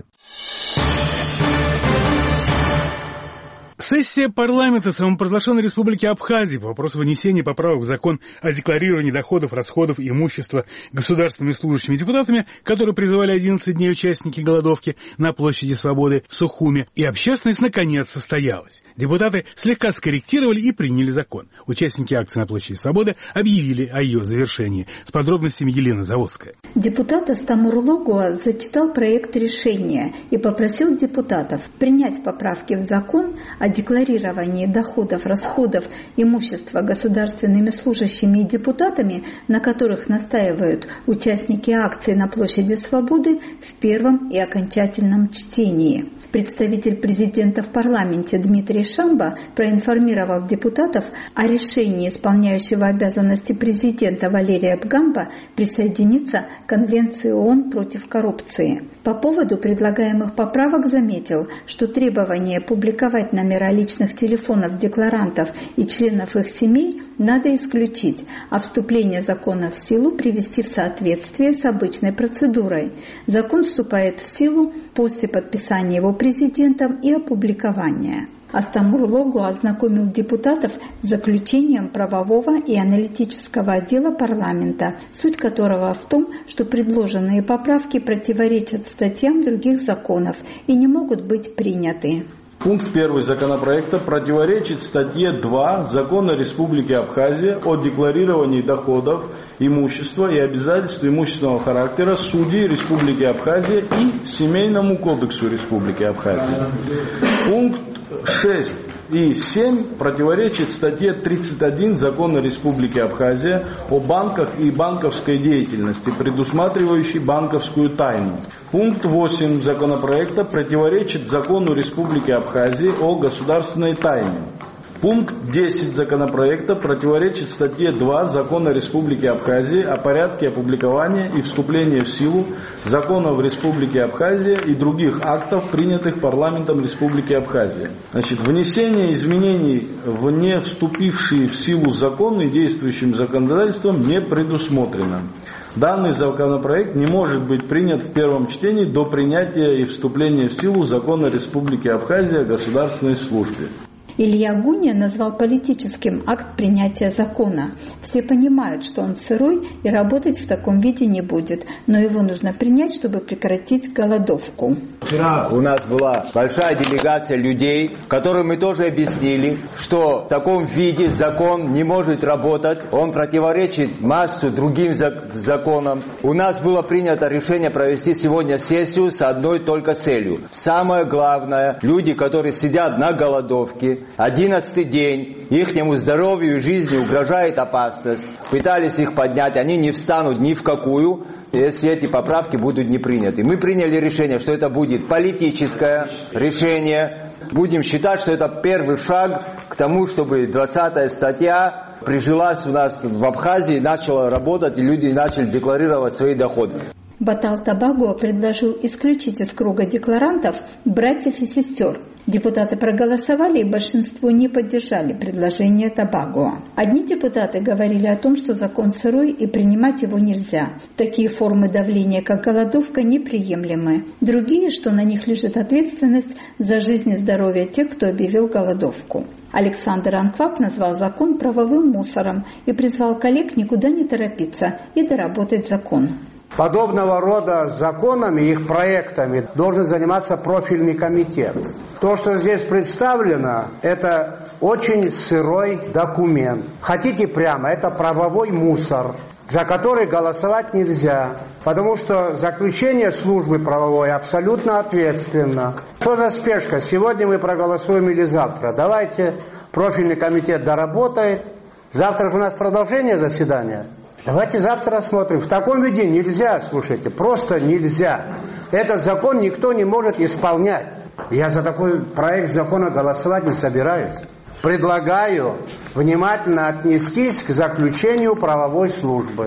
Сессия парламента самопровозглашенной Республики Абхазии по вопросу вынесения поправок в закон о декларировании доходов, расходов и имущества государственными служащими и депутатами, которые призывали одиннадцать дней участники голодовки на площади Свободы в Сухуме, и общественность наконец состоялась. Депутаты слегка скорректировали и приняли закон. Участники акции на площади Свободы объявили о ее завершении. С подробностями Елена Заводская. Депутат Астамур Логуа зачитал проект решения и попросил депутатов принять поправки в закон о декларировании доходов, расходов, имущества государственными служащими и депутатами, на которых настаивают участники акции на площади Свободы, в первом и окончательном чтении. Представитель президента в парламенте Дмитрий Шамба проинформировал депутатов о решении исполняющего обязанности президента Валерия Бгамба присоединиться к Конвенции ООН против коррупции. По поводу предлагаемых поправок заметил, что требование публиковать номера личных телефонов декларантов и членов их семей надо исключить, а вступление закона в силу привести в соответствие с обычной процедурой. Закон вступает в силу после подписания его президентом и опубликования. Астамур Логуа ознакомил депутатов с заключением правового и аналитического отдела парламента, суть которого в том, что предложенные поправки противоречат статьям других законов и не могут быть приняты. Пункт первый законопроекта противоречит статье два Закона Республики Абхазия о декларировании доходов, имущества и обязательств имущественного характера судей Республики Абхазия и Семейному кодексу Республики Абхазия. Пункт шесть и семь противоречит статье тридцать один Закона Республики Абхазия о банках и банковской деятельности, предусматривающей банковскую тайну. Пункт восемь законопроекта противоречит Закону Республики Абхазия о государственной тайне. Пункт десять законопроекта противоречит статье два Закона Республики Абхазия о порядке опубликования и вступления в силу законов Республики Абхазия и других актов, принятых парламентом Республики Абхазия. Значит, внесение изменений в не вступившие в силу законы действующим законодательством не предусмотрено. Данный законопроект не может быть принят в первом чтении до принятия и вступления в силу закона Республики Абхазия о государственной службе. Илья Гуня назвал политическим акт принятия закона. Все понимают, что он сырой и работать в таком виде не будет, но его нужно принять, чтобы прекратить голодовку. Вчера у нас была большая делегация людей, которым мы тоже объяснили, что в таком виде закон не может работать, он противоречит массу другим законам. У нас было принято решение провести сегодня сессию с одной только целью. Самое главное, люди, которые сидят на голодовке, одиннадцатый день, ихнему здоровью и жизни угрожает опасность. Пытались их поднять, они не встанут ни в какую, если эти поправки будут не приняты. Мы приняли решение, что это будет политическое решение. Будем считать, что это первый шаг к тому, чтобы двадцатая статья прижилась у нас в Абхазии, начала работать, и люди начали декларировать свои доходы. Батал Табаго предложил исключить из круга декларантов братьев и сестер. Депутаты проголосовали, и большинство не поддержали предложение Табаго. Одни депутаты говорили о том, что закон сырой и принимать его нельзя. Такие формы давления, как голодовка, неприемлемы. Другие, что на них лежит ответственность за жизнь и здоровье тех, кто объявил голодовку. Александр Анквап назвал закон правовым мусором и призвал коллег никуда не торопиться и доработать закон. Подобного рода законами, их проектами должен заниматься профильный комитет. То, что здесь представлено, это очень сырой документ. Хотите прямо, это правовой мусор, за который голосовать нельзя, потому что заключение службы правовой абсолютно ответственно. Что за спешка? Сегодня мы проголосуем или завтра? Давайте профильный комитет доработает. Завтра же у нас продолжение заседания. Давайте завтра рассмотрим. В таком виде нельзя, слушайте, просто нельзя. Этот закон никто не может исполнять. Я за такой проект закона голосовать не собираюсь. Предлагаю внимательно отнестись к заключению правовой службы.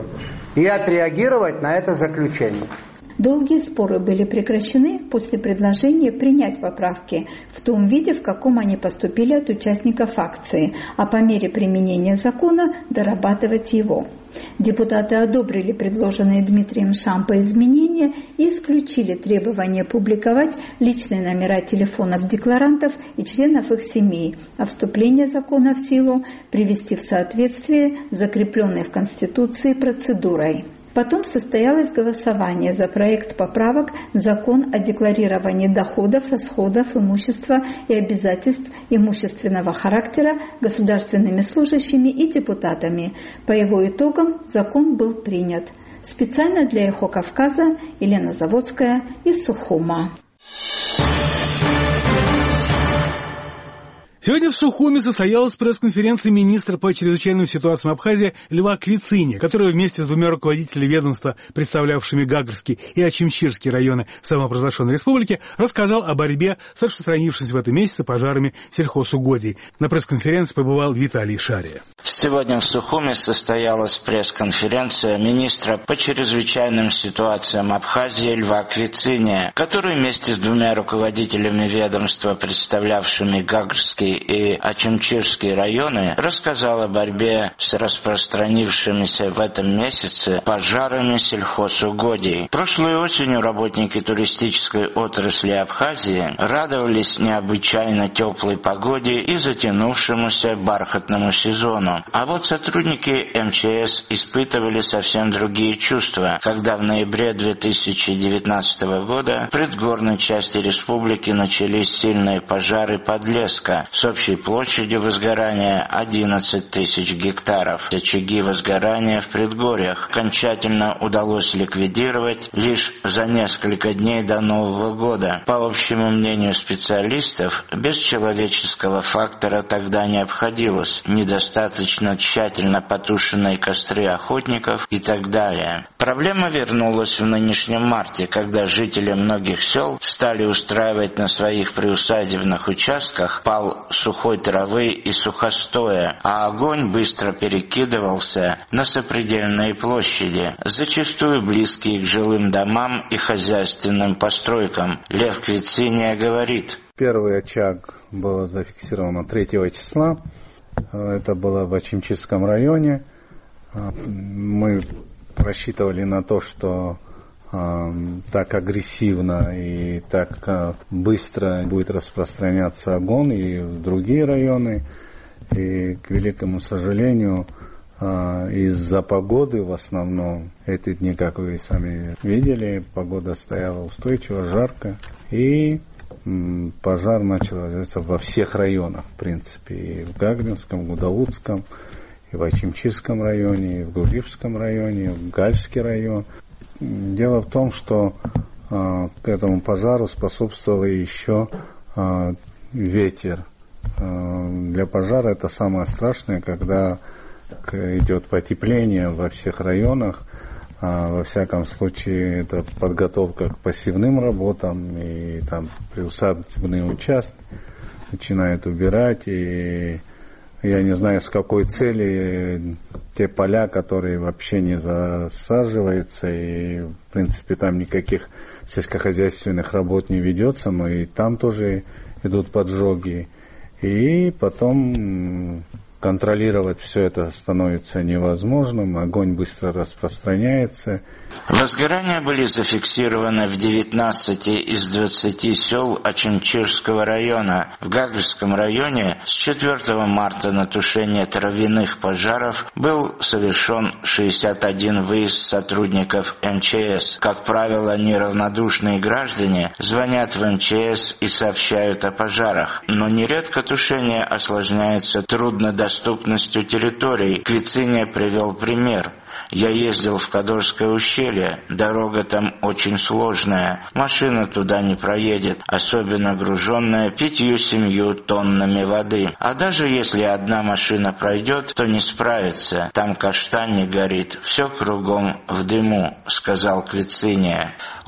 и отреагировать на это заключение. Долгие споры были прекращены после предложения принять поправки в том виде, в каком они поступили от участников акции, а по мере применения закона дорабатывать его. Депутаты одобрили предложенные Дмитрием Шампо изменения и исключили требование публиковать личные номера телефонов декларантов и членов их семей, а вступление закона в силу привести в соответствие с закрепленной в Конституции процедурой. Потом состоялось голосование за проект поправок в закон о декларировании доходов, расходов, имущества и обязательств имущественного характера государственными служащими и депутатами. По его итогам закон был принят. Специально для «Эхо Кавказа» Елена Заводская из Сухума. Сегодня в Сухуме состоялась пресс-конференция министра по чрезвычайным ситуациям Абхазии Льва Квицини, который вместе с двумя руководителями ведомства, представлявшими Гагарский и Ачимчирский районы самопровозглашенной республики, рассказал о борьбе с распространившимися в этом месяце пожарами сельхозугодий. На пресс-конференции побывал Виталий Шария. Сегодня в Сухуме состоялась пресс-конференция министра по чрезвычайным ситуациям Абхазии Льва Квицини, который вместе с двумя руководителями ведомства, представлявшими Гагарский и Ачимчирские районы, рассказал о борьбе с распространившимися в этом месяце пожарами сельхозугодий. Прошлой осенью работники туристической отрасли Абхазии радовались необычайно теплой погоде и затянувшемуся бархатному сезону. А вот сотрудники эм че эс испытывали совсем другие чувства, когда в ноябре две тысячи девятнадцатого года в предгорной части республики начались сильные пожары подлеска с общей площадью возгорания одиннадцать тысяч гектаров. Очаги возгорания в предгорьях окончательно удалось ликвидировать лишь за несколько дней до Нового года. По общему мнению специалистов, без человеческого фактора тогда не обходилось, недостаточно тщательно потушенные костры охотников и так далее. Проблема вернулась в нынешнем марте, когда жители многих сел стали устраивать на своих приусадебных участках пал сухой травы и сухостоя, а огонь быстро перекидывался на сопредельные площади, зачастую близкие к жилым домам и хозяйственным постройкам. Лев Квицини говорит: Первый очаг был зафиксирован третьего числа. Это было в Ачимчирском районе. Мы рассчитывали на то, что э, так агрессивно и так э, быстро будет распространяться огонь и в другие районы. И, к великому сожалению, э, из-за погоды в основном, эти дни, как вы сами видели, погода стояла устойчиво, жарко. И м, пожар начал развиваться во всех районах, в принципе. И в Гагаринском, Гудаутском, и в Ачимчирском районе, и в Гуливском районе, и в Гальский район. Дело в том, что э, к этому пожару способствовал еще э, ветер. Э, для пожара это самое страшное, когда идет потепление во всех районах. Э, во всяком случае, это подготовка к посевным работам, и там приусадебные участки начинают убирать, и я не знаю, с какой цели те поля, которые вообще не засаживаются, и, в принципе, там никаких сельскохозяйственных работ не ведется, но и там тоже идут поджоги. И потом контролировать все это становится невозможным, огонь быстро распространяется. Возгорания были зафиксированы в девятнадцати из двадцати сел Ачимчирского района. В Гагарском районе с четвёртого марта на тушение травяных пожаров был совершен шестьдесят один выезд сотрудников эм че эс. Как правило, неравнодушные граждане звонят в эм че эс и сообщают о пожарах. Но нередко тушение осложняется труднодоступностью территорий. Квицини привел пример. Я ездил в Кадорское ущелье, дорога там очень сложная, машина туда не проедет, особенно груженная пятью-семью тоннами воды. А даже если одна машина пройдет, то не справится, там каштан не горит, все кругом в дыму, сказал Квицини.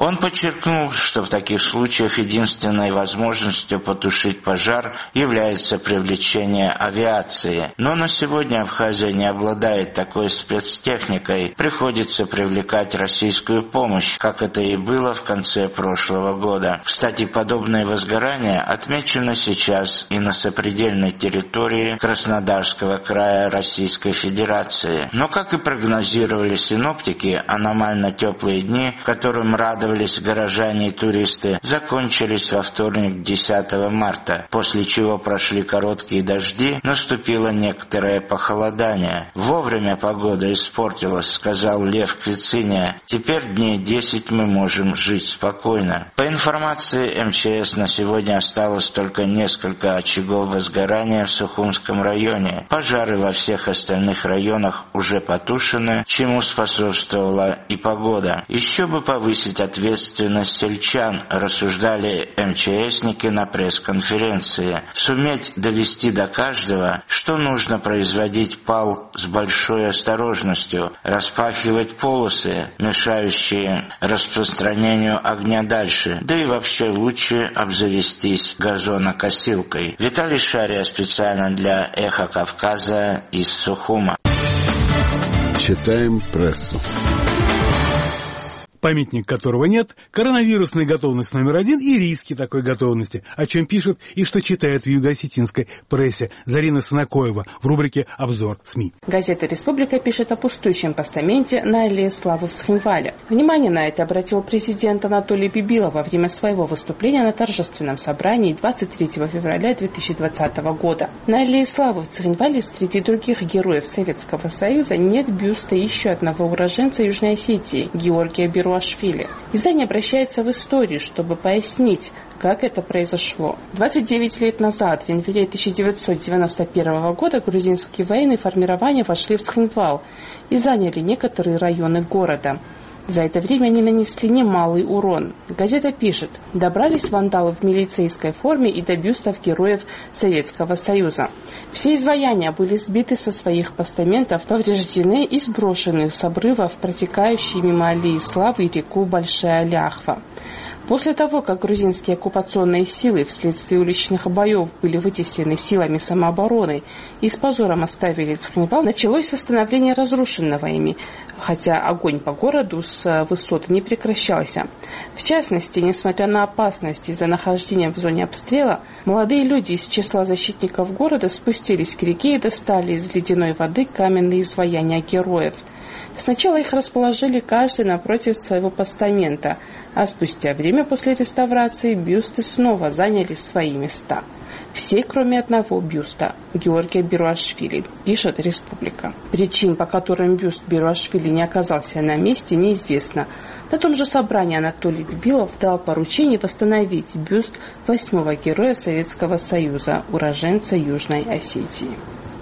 Он подчеркнул, что в таких случаях единственной возможностью потушить пожар является привлечение авиации. Но на сегодня Абхазия не обладает такой спецтехникой. Приходится привлекать российскую помощь, как это и было в конце прошлого года. Кстати, подобные возгорания отмечены сейчас и на сопредельной территории Краснодарского края Российской Федерации. Но, как и прогнозировали синоптики, аномально теплые дни, которым радовались горожане и туристы, закончились во вторник, десятого марта, после чего прошли короткие дожди, наступило некоторое похолодание. Вовремя погода испортилась, сказал Лев Квициния. Теперь дней десять мы можем жить спокойно. По информации эм че эс, на сегодня осталось только несколько очагов возгорания в Сухумском районе. Пожары во всех остальных районах уже потушены, чему способствовала и погода. Еще бы повысить ответственность сельчан, рассуждали эм че эсники на пресс-конференции. Суметь довести до каждого, что нужно производить пал с большой осторожностью, распахивать полосы, мешающие распространению огня дальше, да и вообще лучше обзавестись газонокосилкой. Виталий Шария специально для «Эхо Кавказа» из Сухума. Читаем прессу. Памятник которого нет, коронавирусная готовность номер один и риски такой готовности, о чем пишет и что читает в юго-осетинской прессе Зарина Санакоева в рубрике «Обзор СМИ». Газета «Республика» пишет о пустующем постаменте на Аллее Славы в Схинвале. Внимание на это обратил президент Анатолий Бибилов во время своего выступления на торжественном собрании двадцать третьего февраля две тысячи двадцатого года. На Аллее Славы в Схинвале среди других героев Советского Союза нет бюста еще одного уроженца Южной Осетии – Георгия Беруашвили. Издание обращается в историю, чтобы пояснить, как это произошло. двадцать девять лет назад, в январе тысяча девятьсот девяносто первого года, грузинские военные формирования вошли в Схинвал и заняли некоторые районы города. За это время они нанесли немалый урон. Газета пишет, добрались вандалы в милицейской форме и до бюстов героев Советского Союза. Все изваяния были сбиты со своих постаментов, повреждены и сброшены с обрывов, протекающей мимо Аллеи Славы и реку Большая Ляхва. После того, как грузинские оккупационные силы вследствие уличных боев были вытеснены силами самообороны и с позором оставили Схинвал, началось восстановление разрушенного ими, хотя огонь по городу с высот не прекращался. В частности, несмотря на опасность из-за нахождения в зоне обстрела, молодые люди из числа защитников города спустились к реке и достали из ледяной воды каменные изваяния героев. Сначала их расположили каждый напротив своего постамента, а спустя время после реставрации бюсты снова заняли свои места. Все, кроме одного бюста, Георгия Беруашвили, пишет «Республика». Причин, по которым бюст Беруашвили не оказался на месте, неизвестно. На том же собрании Анатолий Бибилов дал поручение восстановить бюст восьмого героя Советского Союза, уроженца Южной Осетии.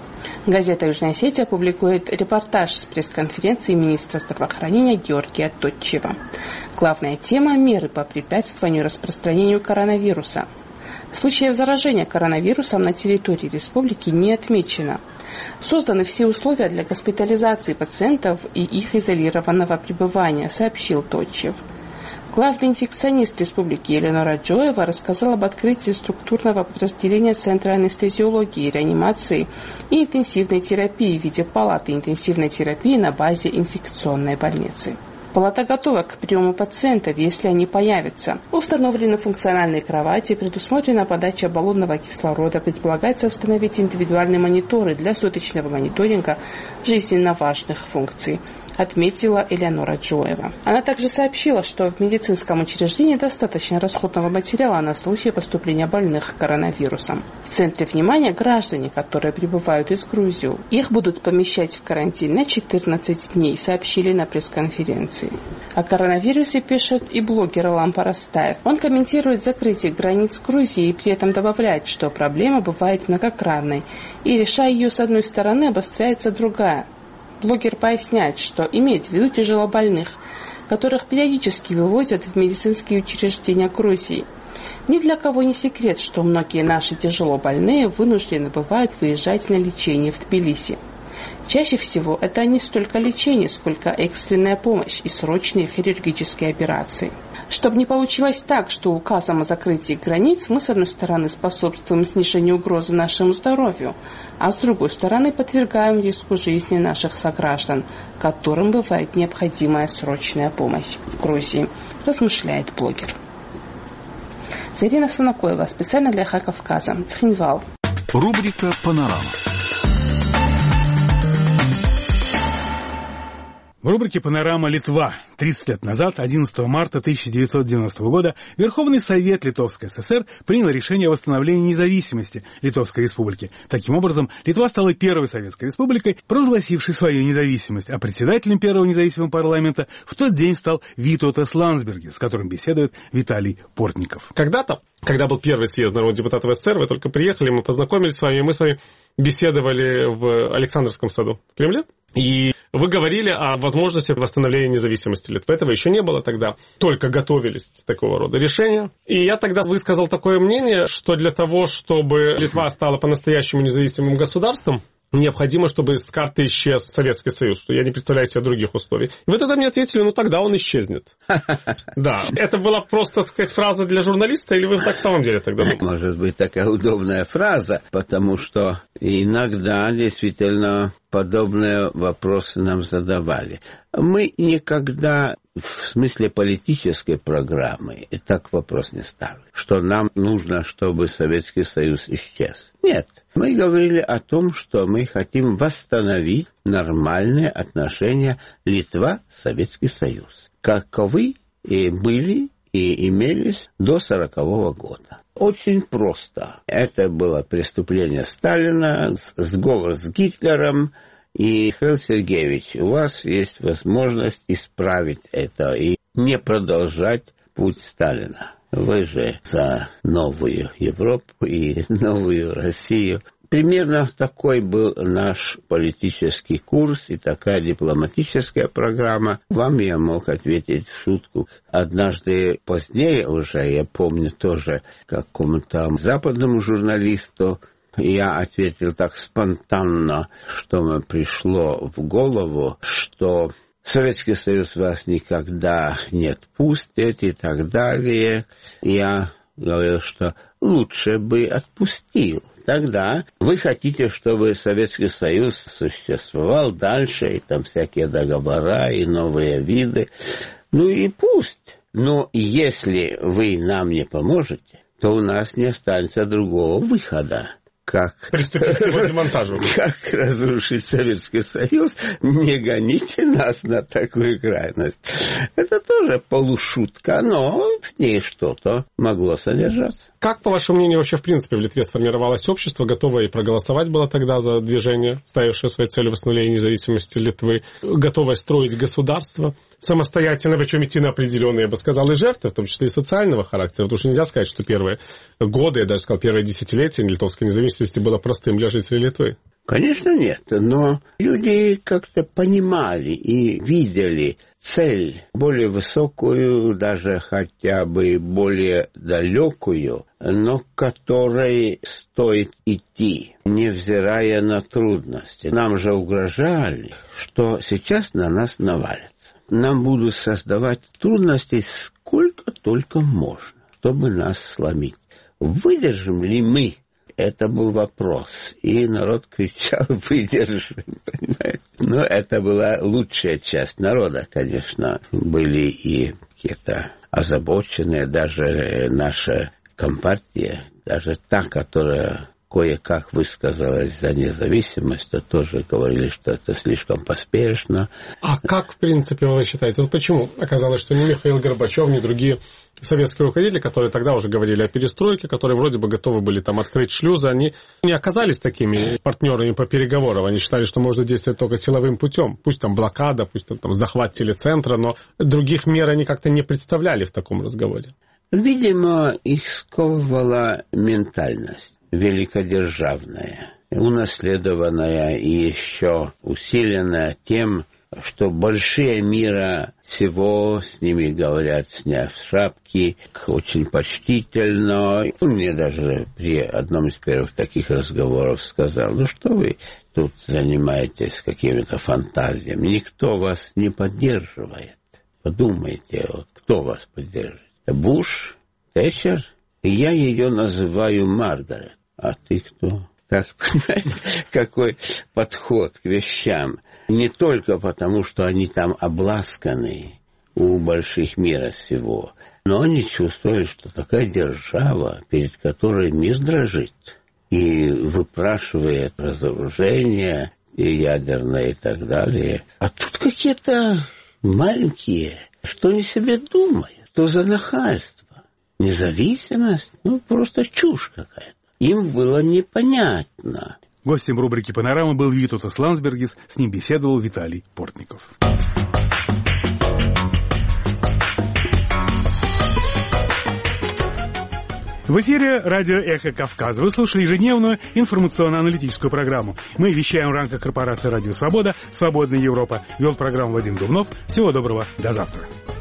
Газета «Южная Осетия» публикует репортаж с пресс-конференции министра здравоохранения Георгия Тотчева. Главная тема – меры по препятствованию распространению коронавируса. Случаев заражения коронавирусом на территории республики не отмечено. Созданы все условия для госпитализации пациентов и их изолированного пребывания, сообщил Тотчев. Главный инфекционист республики Эленора Джоева рассказал об открытии структурного подразделения Центра анестезиологии, реанимации и интенсивной терапии в виде палаты интенсивной терапии на базе инфекционной больницы. Палата готова к приему пациентов, если они появятся. Установлены функциональные кровати, предусмотрена подача баллонного кислорода, предполагается установить индивидуальные мониторы для суточного мониторинга жизненно важных функций, отметила Элеонора Джоева. Она также сообщила, что в медицинском учреждении достаточно расходного материала на случай поступления больных коронавирусом. В центре внимания граждане, которые прибывают из Грузии. Их будут помещать в карантин на четырнадцать дней, сообщили на пресс-конференции. О коронавирусе пишет и блогер Алам Парастаев. Он комментирует закрытие границ Грузии и при этом добавляет, что проблема бывает многократной, и решая ее с одной стороны, обостряется другая. Блогер поясняет, что имеет в виду тяжелобольных, которых периодически вывозят в медицинские учреждения Грузии. Ни для кого не секрет, что многие наши тяжелобольные вынуждены бывают выезжать на лечение в Тбилиси. Чаще всего это не столько лечение, сколько экстренная помощь и срочные хирургические операции. Чтобы не получилось так, что указом о закрытии границ мы, с одной стороны, способствуем снижению угрозы нашему здоровью, а с другой стороны, подвергаем риску жизни наших сограждан, которым бывает необходимая срочная помощь в Грузии, размышляет блогер. Зарина Санакоева, специально для «Эхо Кавказа», Цхинвал. Рубрика «Панорама». В рубрике «Панорама. Литва». тридцать лет назад, одиннадцатого марта тысяча девятьсот девяностого года, Верховный Совет Литовской ССР принял решение о восстановлении независимости Литовской Республики. Таким образом, Литва стала первой советской республикой, провозгласившей свою независимость, а председателем первого независимого парламента в тот день стал Витаутас Ландсбергис, с которым беседует Виталий Портников. Когда-то, когда был первый съезд народных депутатов СССР, вы только приехали, мы познакомились с вами, и мы с вами беседовали в Александровском саду в Кремле. И вы говорили о возможности восстановления независимости Литвы. Этого еще не было тогда. Только готовились такого рода решения. И я тогда высказал такое мнение, что для того, чтобы Литва стала по-настоящему независимым государством, необходимо, чтобы с карты исчез Советский Союз, что я не представляю себе других условий. И вы тогда мне ответили, ну тогда он исчезнет. Да. Это была просто, так сказать, фраза для журналиста, или вы так в самом деле тогда думали? Может быть, такая удобная фраза, потому что иногда действительно подобные вопросы нам задавали. Мы никогда в смысле политической программы так вопрос не ставили, что нам нужно, чтобы Советский Союз исчез. Нет. Мы говорили о том, что мы хотим восстановить нормальные отношения Литва-Советский Союз, каковы и были и имелись до сорокового года. Очень просто. Это было преступление Сталина, сговор с Гитлером. И, Михаил Сергеевич, у вас есть возможность исправить это и не продолжать путь Сталина. Вы же за новую Европу и новую Россию. Примерно такой был наш политический курс и такая дипломатическая программа. Вам я мог ответить в шутку. Однажды позднее уже, я помню тоже какому-то западному журналисту, я ответил так спонтанно, что мне пришло в голову, что Советский Союз вас никогда не отпустит и так далее. Я говорил, что лучше бы отпустил. Тогда вы хотите, чтобы Советский Союз существовал дальше, и там всякие договора, и новые виды. Ну и пусть. Но если вы нам не поможете, то у нас не останется другого выхода. Как, приступить к его демонтажу. Как разрушить Советский Союз, не гоните нас на такую крайность. Это тоже полушутка, но в ней что-то могло содержаться. Как, по вашему мнению, вообще в принципе в Литве сформировалось общество, готовое и проголосовать было тогда за движение, ставившее своей целью восстановление независимости Литвы, готовое строить государство самостоятельно, причем идти на определенные, я бы сказал, и жертвы, в том числе и социального характера. Потому что нельзя сказать, что первые годы, я даже сказал, первые десятилетия литовской независимости было простым для жителей Литвы. Конечно, нет, но люди как-то понимали и видели цель более высокую, даже хотя бы более далекую, но к которой стоит идти, невзирая на трудности. Нам же угрожали, что сейчас на нас навалятся. Нам будут создавать трудности сколько только можно, чтобы нас сломить. Выдержим ли мы? Это был вопрос. И народ кричал: выдержим, понимаете? Но это была лучшая часть народа, конечно. Были и какие-то озабоченные, даже наша компартия, даже та, которая кое-как высказалась за независимость, то тоже говорили, что это слишком поспешно. А как, в принципе, вы считаете? Вот почему оказалось, что ни Михаил Горбачев, ни другие советские руководители, которые тогда уже говорили о перестройке, которые вроде бы готовы были там открыть шлюзы, они не оказались такими партнерами по переговорам. Они считали, что можно действовать только силовым путем. Пусть там блокада, пусть там, там захват телецентра, но других мер они как-то не представляли в таком разговоре. Видимо, их сковывала ментальность великодержавная, унаследованная и еще усиленная тем, что большие мира всего с ними говорят, сняв шапки, очень почтительно. Он мне даже при одном из первых таких разговоров сказал: ну что вы, тут занимаетесь какими-то фантазиями. Никто вас не поддерживает. Подумайте, вот, кто вас поддерживает? Буш, Тэтчер? И я ее называю Маргарет. А ты кто? Так, понимаете, какой подход к вещам. Не только потому, что они там обласканы у больших мира сего, но они чувствовали, что такая держава, перед которой мир дрожит и выпрашивает разоружение и ядерное и так далее. А тут какие-то маленькие, что они себе думают, что за нахальство, независимость, ну просто чушь какая-то. Им было непонятно. Гостем рубрики «Панорама» был Витутас Ландсбергис, с ним беседовал Виталий Портников. В эфире радио «Эхо Кавказа». Вы слушали ежедневную информационно-аналитическую программу. Мы вещаем в рамках корпорации «Радио Свобода», «Свободная Европа». Вел программу Вадим Дубнов. Всего доброго. До завтра.